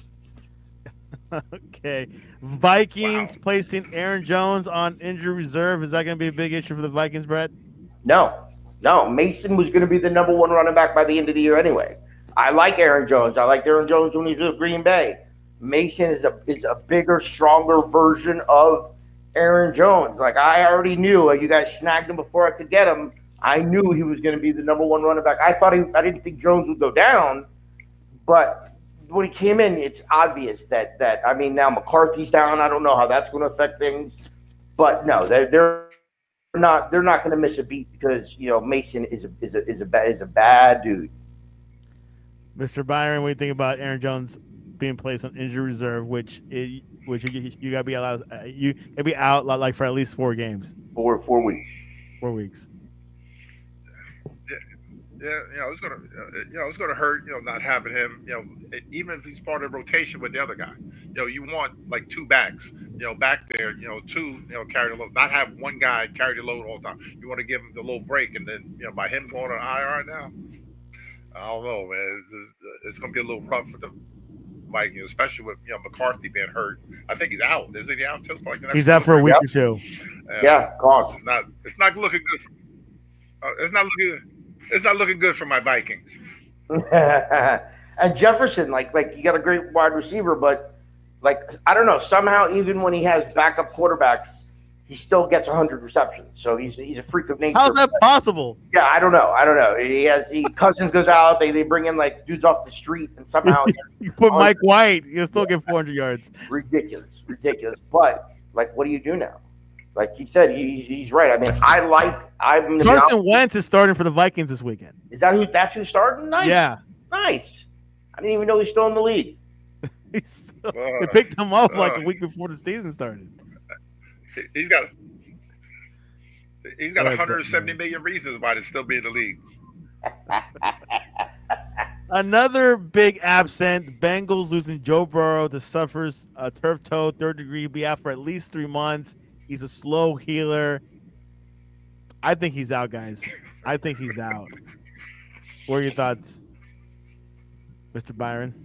S1: okay. Vikings
S3: Wow.
S1: placing Aaron Jones on injury reserve. Is that going to be a big issue for the Vikings, Brett?
S4: No, no. Mason was going to be the number one running back by the end of the year anyway. I like Aaron Jones. I liked Aaron Jones when he was with Green Bay. Mason is a is a bigger, stronger version of Aaron Jones. Like I already knew. You guys snagged him before I could get him. I knew he was going to be the number one running back. I thought he. I didn't think Jones would go down, but when he came in, it's obvious that that I mean now McCarthy's down. I don't know how that's going to affect things, but no, they're they're not they're not going to miss a beat because you know Mason is a is a is a bad is a bad dude.
S1: Mister Byron, what do you think about Aaron Jones being placed on injury reserve, which is, which you, you got to be allowed uh, you got to be out like for at least four games,
S4: For four weeks.
S1: four weeks.
S3: Yeah, you know, it's gonna, uh, you know, it's gonna hurt. You know, not having him. You know, it, even if he's part of the rotation with the other guy. You know, you want like two backs. You know, back there. You know, two. You know, carry the load. Not have one guy carry the load all the time. You want to give him the little break, and then you know, by him going on I R now, I don't know, man. It's, just, it's gonna be a little rough for the Vikings, especially with you know McCarthy being hurt. I think he's out. Isn't he out too? For like the next
S1: He's out for a week
S4: Yep.
S1: or two.
S3: Uh,
S4: Yeah, gone.
S3: It's not. It's not looking good. For, uh, it's not looking. It's not looking good for my Vikings.
S4: And Jefferson, like like you got a great wide receiver, but like I don't know. Somehow, even when he has backup quarterbacks, he still gets one hundred receptions. So he's he's a freak of nature.
S1: How's that possible?
S4: Yeah, I don't know. I don't know. He has he Cousins goes out. They they bring in like dudes off the street, and somehow
S1: You put Mike White, you'll still get four hundred yards.
S4: ridiculous, ridiculous. But like, what do you do now? Like he said, he, he's right. I mean, I like. I'm.
S1: Carson Wentz is starting for the Vikings this weekend.
S4: Is that who? That's who's starting? Nice.
S1: Yeah.
S4: Nice. I didn't even know he's still in the league.
S1: He's still,
S3: Uh,
S1: they picked him up like
S3: uh,
S1: a week before the season started.
S3: He's got. He's got
S1: All right,
S3: one hundred seventy
S1: Brett,
S3: million reasons why to still be in the league.
S1: Another big absent. Bengals losing Joe Burrow to suffers a turf toe, third degree, be out for at least three months. He's a slow healer. I think he's out, guys. I think he's out. What are your thoughts, Mister Byron?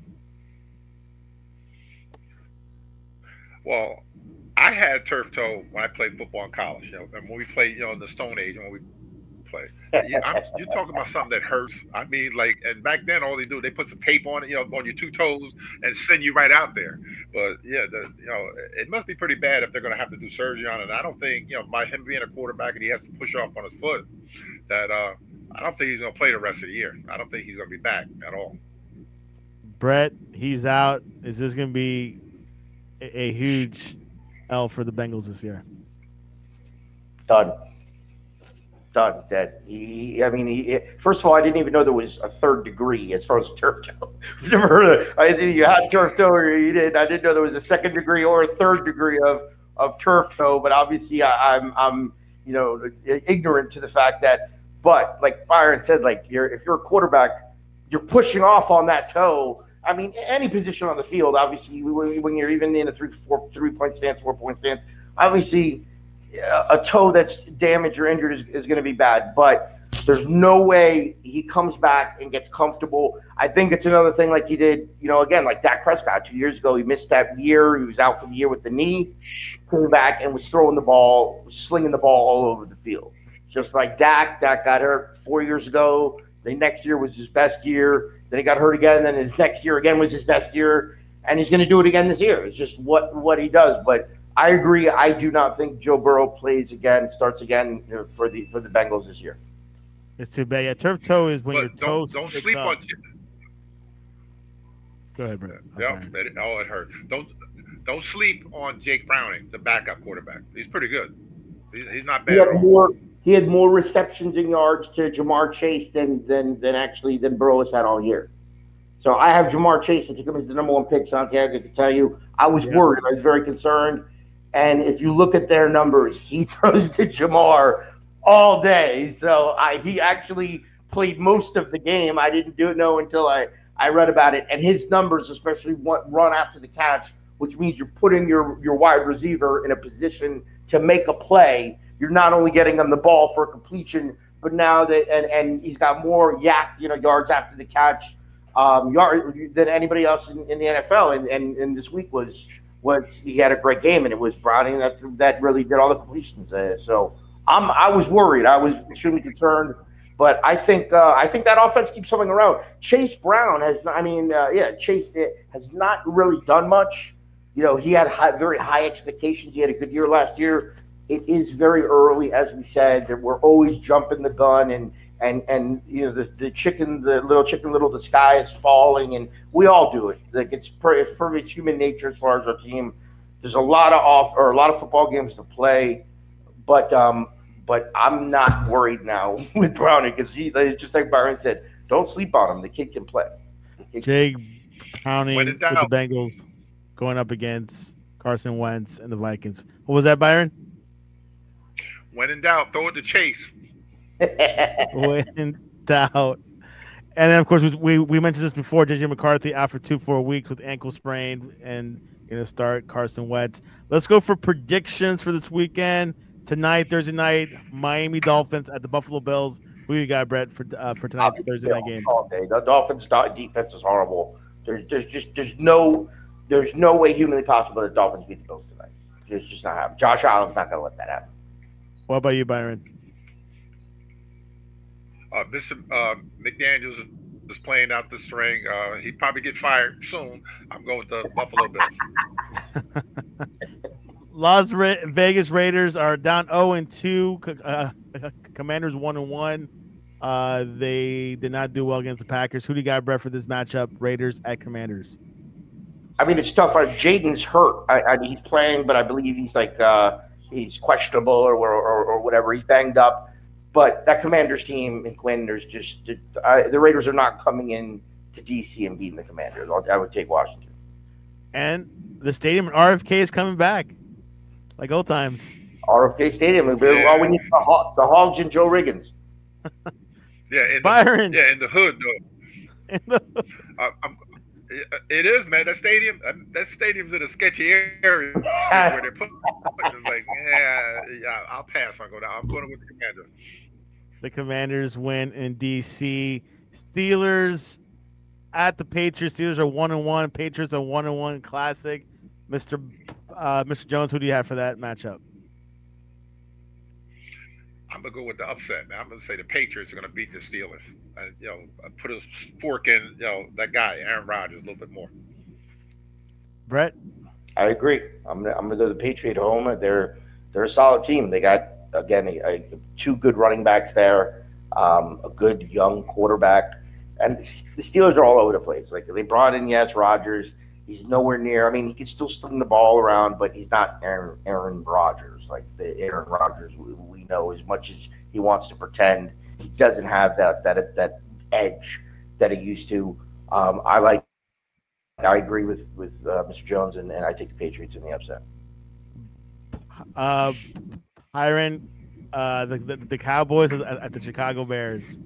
S3: Well, I had turf toe when I played football in college. You know, and when we played, you know, in the Stone Age when we played. You, I'm, you're talking about something that hurts. I mean, like, and back then all they do, they put some tape on it, you know, on your two toes and send you right out there. But yeah, the, you know, it must be pretty bad if they're going to have to do surgery on it. And I don't think, you know, by him being a quarterback and he has to push off on his foot, that uh, I don't think he's going to play the rest of the year. I don't think he's going to be back at all.
S1: Brett, he's out. Is this going to be a, a huge L for the Bengals this year?
S4: Done. Done. Dead. He, I mean, he, first of all, I didn't even know there was a third degree as far as turf toe. I've never heard of it. I didn't, you had turf toe or you didn't. I didn't know there was a second degree or a third degree of, of turf toe. But obviously, I, I'm, I'm, you know, ignorant to the fact that. But like Byron said, like you're if you're a quarterback, you're pushing off on that toe. I mean, any position on the field, obviously, when, when you're even in a three, four, three point stance, four point stance, obviously. A toe that's damaged or injured is, is going to be bad, but there's no way he comes back and gets comfortable. I think it's another thing like he did, you know, again, like Dak Prescott two years ago. He missed that year. He was out for the year with the knee, came back and was throwing the ball, was slinging the ball all over the field. Just like Dak, Dak got hurt four years ago. The next year was his best year. Then he got hurt again. Then his next year again was his best year. And he's going to do it again this year. It's just what, what he does. But I agree. I do not think Joe Burrow plays again, starts again for the for the Bengals this year.
S1: It's too bad. Yeah, turf toe is when
S3: But
S1: your
S3: don't,
S1: toe
S3: don't
S1: sticks
S3: sleep
S1: up.
S3: on
S1: Go ahead, Brett.
S3: Yeah,
S1: Okay.
S3: it, oh, it hurt. Don't don't sleep on Jake Browning, the backup quarterback. He's pretty good. He's, he's not bad
S4: He
S3: at
S4: had
S3: all.
S4: more. He had more receptions and yards to Jamar Chase than than than actually than Burrow has had all year. So I have Jamar Chase. I took him as the number one pick. Santiago, I can tell you, I was
S1: Yeah.
S4: worried. I was very concerned. And if you look at their numbers, he throws to Jamar all day. So I, he actually played most of the game. I didn't do it know until I, I read about it. And his numbers, especially what run after the catch, which means you're putting your, your wide receiver in a position to make a play. You're not only getting them the ball for completion, but now that and, and he's got more yak, you know, yards after the catch um, yard than anybody else in, in the N F L. And, and and this week was was he had a great game, and it was Browning that that really did all the completions. Uh, so I'm I was worried. I was extremely concerned. But I think uh, I think that offense keeps coming around. Chase Brown has not, I mean, uh, yeah, Chase has not really done much. You know, he had high, very high expectations. He had a good year last year. It is very early, as we said, that we're always jumping the gun and and and you know the, the chicken, the little chicken little, the sky is falling, and we all do it. Like it's per, it's perfect human nature as far as our team. There's a lot of off or a lot of football games to play, but um, but I'm not worried now with Browning because he just like Byron said, don't sleep on him. The kid can play. Kid
S1: Jake Browning
S3: When
S1: with
S3: in
S1: the
S3: doubt.
S1: Bengals going up against Carson Wentz and the Vikings. What was that, Byron?
S3: When in doubt, throw it to Chase.
S4: can-
S1: When in doubt. And then, of course, we, we, we mentioned this before. J J McCarthy out for two, four weeks with ankle sprain and going to start Carson Wentz. Let's go for predictions for this weekend. Tonight, Thursday night, Miami Dolphins at the Buffalo Bills. Who you got, Brett, for uh, for tonight's Thursday night game?
S4: All day. The Dolphins' defense is horrible. There's there's just there's no there's no way humanly possible that the Dolphins beat the Bills tonight. It's just not happening. Josh Allen's not going to let that happen.
S1: What about you, Byron?
S3: Uh, Mister Uh, McDaniels is playing out the string. Uh, he probably get fired soon. I'm going with the Buffalo Bills.
S1: Las Ra- Vegas Raiders are down oh and two. Uh, Commanders one and one. Uh, they did not do well against the Packers. Who do you got, Brett, for this matchup? Raiders at Commanders.
S4: I mean, it's tough. Uh, Jaden's hurt. I, I mean, he's playing, but I believe he's like uh, he's questionable or, or or whatever. He's banged up. But that Commanders team and Quinn, there's just uh, the Raiders are not coming in to D C and beating the Commanders. I would take Washington.
S1: And the stadium in R F K is coming back, like old times.
S4: R F K Stadium.
S3: Yeah.
S4: All we need is the, Hog- the Hogs and Joe Riggins.
S3: Yeah, in the,
S1: Byron.
S3: yeah, in the hood though.
S1: In the-
S3: I, I'm, it is, man. That stadium, that stadium's in a sketchy area where they're putting. It's like, yeah, yeah, I'll pass on go down. I'm going with the Commanders.
S1: The Commanders win in D C. Steelers at the Patriots. Steelers are one and one. Patriots are one and one. Classic. Mister Uh, Mister Jones, who do you have for that matchup?
S3: I'm gonna go with the upset, man. I'm gonna say the Patriots are gonna beat the Steelers. Uh, you know, put a fork in, you know, that guy Aaron Rodgers a little bit more.
S1: Brett?
S4: I agree. I'm gonna, I'm gonna go to the Patriot home. They're they're a solid team. They got again a, a, two good running backs there, um, a good young quarterback, and the Steelers are all over the place. Like they brought in yes Rodgers. He's nowhere near. I mean, he can still sling the ball around, but he's not Aaron Aaron Rodgers like the Aaron Rodgers we, we know. As much as he wants to pretend, he doesn't have that that that edge that he used to. Um, I like. I agree with with uh, Mister Jones, and, and I take the Patriots in the upset.
S1: Uh, Byron, uh, the, the the Cowboys at, at the Chicago Bears.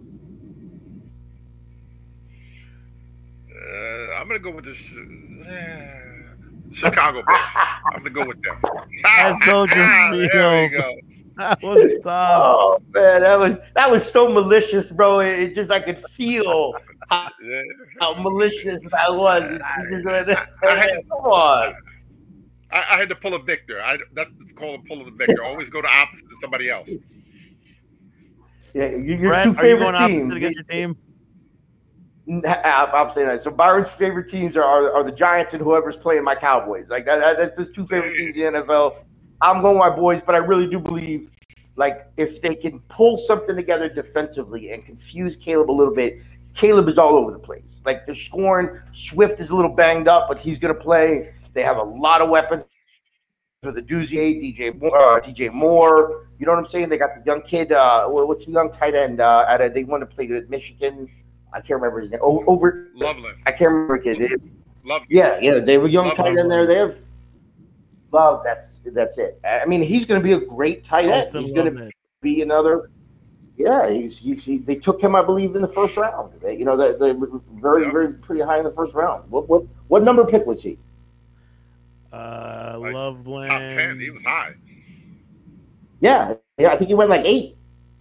S3: Uh, I'm gonna go with this uh, Chicago Bears. I'm gonna go with them.
S1: That's so
S3: There we
S1: Field.
S3: go.
S1: That was tough.
S4: Oh man, that was that was so malicious, bro. It, it just I could feel how,
S3: Yeah.
S4: how malicious that was. It- it just-
S3: I had-
S4: Come on.
S3: I, I had to pull a Victor. I that's called a pull of a Victor. Always go the opposite of somebody else.
S4: Yeah, you- your
S1: Brett,
S4: two
S1: are you
S4: favorite
S1: going opposite
S4: teams.
S1: against your team?
S4: I'm I'm saying that. So Byron's favorite teams are, are, are the Giants and whoever's playing my Cowboys. Like that, that, that's his two favorite teams in the N F L. I'm going with my boys, but I really do believe Like, if they can pull something together defensively and confuse Caleb a little bit, Caleb is all over the place. Like, they're scoring. Swift is a little banged up, but he's going to play. They have a lot of weapons for the Duzier, D J Moore, uh, D J Moore. You know what I'm saying? They got the young kid. Uh, what's the young tight end? Uh, at a, they want to play at Michigan. I can't remember his name. O- over
S3: Loveland.
S4: I can't remember kid. They,
S3: Loveland.
S4: yeah, yeah. They have a young
S3: Loveland.
S4: tight end there. They have Love. That's that's it. I mean, he's going to be a great tight end. He's going to be another. Yeah, he's, he's he, they took him, I believe, in the first round. They, you know, they, they were very,
S3: Yep.
S4: very pretty high in the first round. What what what number pick was he?
S1: Uh,
S3: Like,
S1: Loveland.
S3: Top ten. He was high.
S4: Yeah, yeah. I think he went like eight.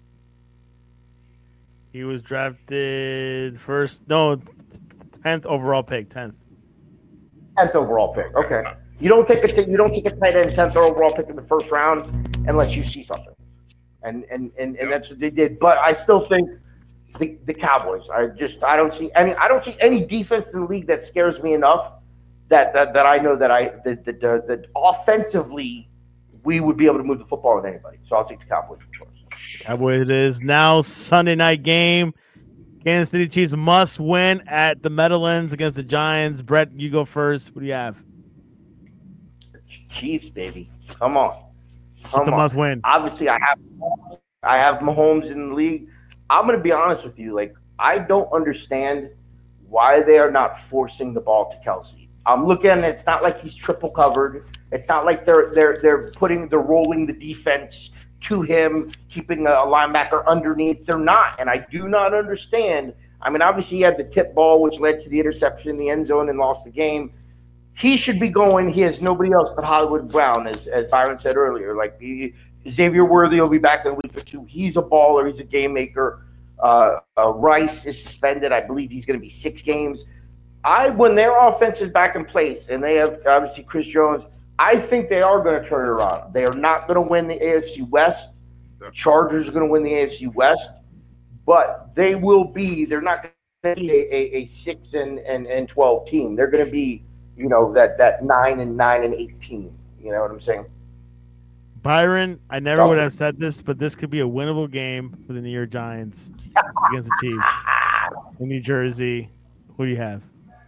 S1: He was drafted first. No, tenth overall pick. Tenth.
S4: Tenth overall pick. Okay. You don't take a t- you don't take a tight end tenth overall pick in the first round unless you see something, and and and, and that's what they did. But I still think the, the Cowboys. I just I don't see any I don't see any defense in the league that scares me enough that that, that I know that I that, that, that, that offensively we would be able to move the football with anybody. So I'll take the Cowboys of course.
S1: Cowboys it is now Sunday night game. Kansas City Chiefs must win at the Meadowlands against the Giants. Brett, you go first. What do you have?
S4: Chiefs, baby. Come on. Come
S1: It's a
S4: on.
S1: must win.
S4: Obviously, I have I have Mahomes in the league. I'm going to be honest with you. Like, I don't understand why they are not forcing the ball to Kelsey. I'm looking at it. It's not like he's triple covered. It's not like they're they're they're putting they're rolling the defense to him, keeping a linebacker underneath. They're not, and I do not understand. I mean, obviously, he had the tip ball, which led to the interception in the end zone and lost the game. He should be going. He has nobody else but Hollywood Brown, as as Byron said earlier. Like he, Xavier Worthy will be back in a week or two. He's a baller. He's a game maker. Uh, uh, Rice is suspended. I believe he's going to be six games. I when their offense is back in place and they have obviously Chris Jones, I think they are going to turn it around. They are not going to win the A F C West. The Chargers are going to win the A F C West, but they will be. They're not going to be a, a, a six and, and and twelve team. They're going to be, you know, that that nine and nine and eight team. You know what I'm saying?
S1: Byron, I never would have said this, but this could be a winnable game for the New York Giants against the Chiefs in New Jersey. Who do you have?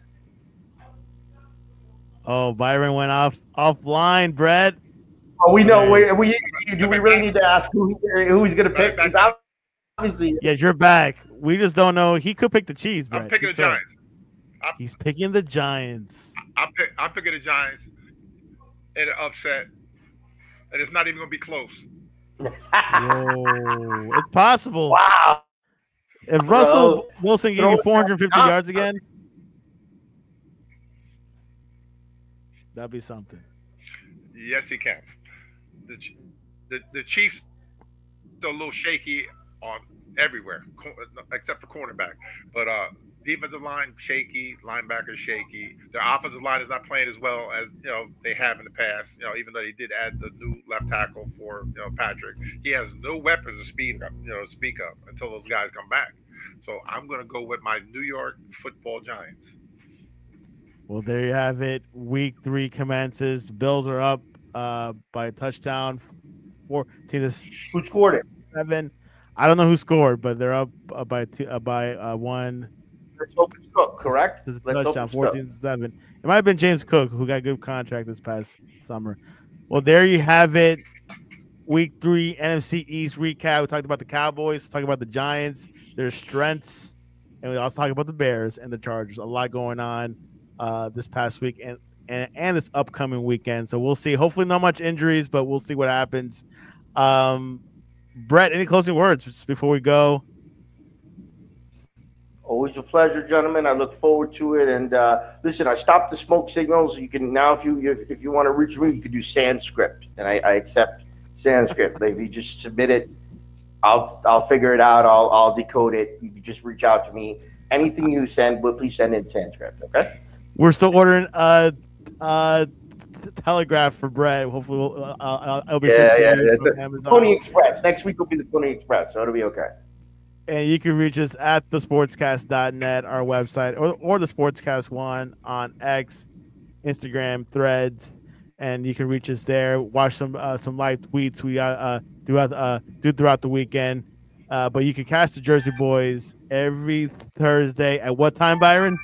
S1: Oh, Byron went off offline, Brett.
S4: Oh, we know.
S1: Right.
S4: We, we do. We really need to ask who he, who he's going to pick. Because obviously,
S1: Yes, you're back. We just don't know. He could pick the Chiefs, Brett.
S3: I'm picking
S1: He
S3: the
S1: could.
S3: Giants. I'm,
S1: He's picking the Giants.
S3: I'm, pick, I'm picking the Giants in an upset, and it's not even going to be close.
S1: Whoa, it's possible.
S4: wow.
S1: If Russell
S4: Bro,
S1: Wilson gave
S4: throw
S1: you
S4: it
S1: four hundred fifty
S4: up.
S1: yards again, that'd be something.
S3: Yes, he can. The the, the Chiefs are a little shaky on everywhere, except for cornerback. But uh, defensive line shaky, linebacker shaky. Their offensive line is not playing as well as you know they have in the past. You know, even though they did add the new left tackle for you know Patrick, he has no weapons to speak up. You know, speak up until those guys come back. So I'm going to go with my New York Football Giants.
S1: Well, there you have it. Week three commences. Bills are up uh, by a touchdown, fourteen to
S4: Who scored it?
S1: seven. I don't know who scored, but they're up uh, by two, uh, by uh, one
S4: Let's hope it's Cook, correct?
S1: to the
S4: Let's hope
S1: touchdown,
S4: it's
S1: fourteen to seven. It might have been James Cook who got a good contract this past summer. Well, there you have it. Week three N F C East recap. We talked about the Cowboys, talked about the Giants, their strengths, and we also talked about the Bears and the Chargers. A lot going on uh, this past week and, and and this upcoming weekend. So we'll see. Hopefully, not much injuries, but we'll see what happens. Um, Brett, any closing words just before we go?
S4: Always a pleasure, gentlemen. I look forward to it. And uh, listen, I stopped the smoke signals. You can now, if you if, if you want to reach me, you can do Sanskrit, and I, I accept Sanskrit. If you just submit it, I'll I'll figure it out. I'll I'll decode it. You can just reach out to me. Anything you send, but please send in Sanskrit. Okay.
S1: We're still ordering uh uh telegraph for Brett. Hopefully, we'll, uh, I'll, I'll be
S4: Yeah, yeah,
S1: sure
S4: yeah.
S1: from Amazon.
S4: Pony Express. Next week will be the Pony Express, so it'll be okay.
S1: And you can reach us at the sportscast dot net, our website, or, or the Sportscast One on X, Instagram, Threads. and you can reach us there. Watch some uh, some live tweets we uh, uh throughout uh do throughout the weekend. Uh, but you can catch the Jersey Boys every Thursday at what time, Byron?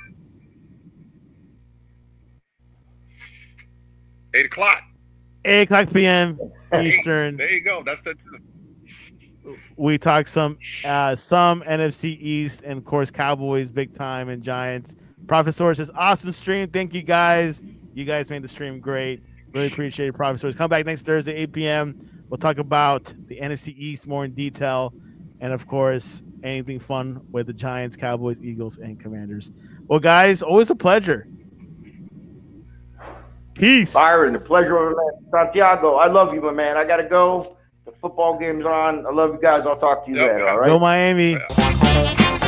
S3: Eight o'clock.
S1: Eight o'clock p m Eastern.
S3: There you go. That's the.
S1: We talk some uh, some N F C East and of course Cowboys big time and Giants. Prophet Source says awesome stream. Thank you guys. You guys made the stream great. Really appreciate it, Prophet Source. Come back next Thursday, eight p m We'll talk about the N F C East more in detail, and of course anything fun with the Giants, Cowboys, Eagles, and Commanders. Well, guys, always a pleasure. Peace.
S4: Byron, the pleasure of man. Santiago, I love you, my man. I gotta go. The football game's on. I love you guys. I'll talk to you
S3: Yep.
S4: later. All right.
S1: Go Miami.
S3: Yeah.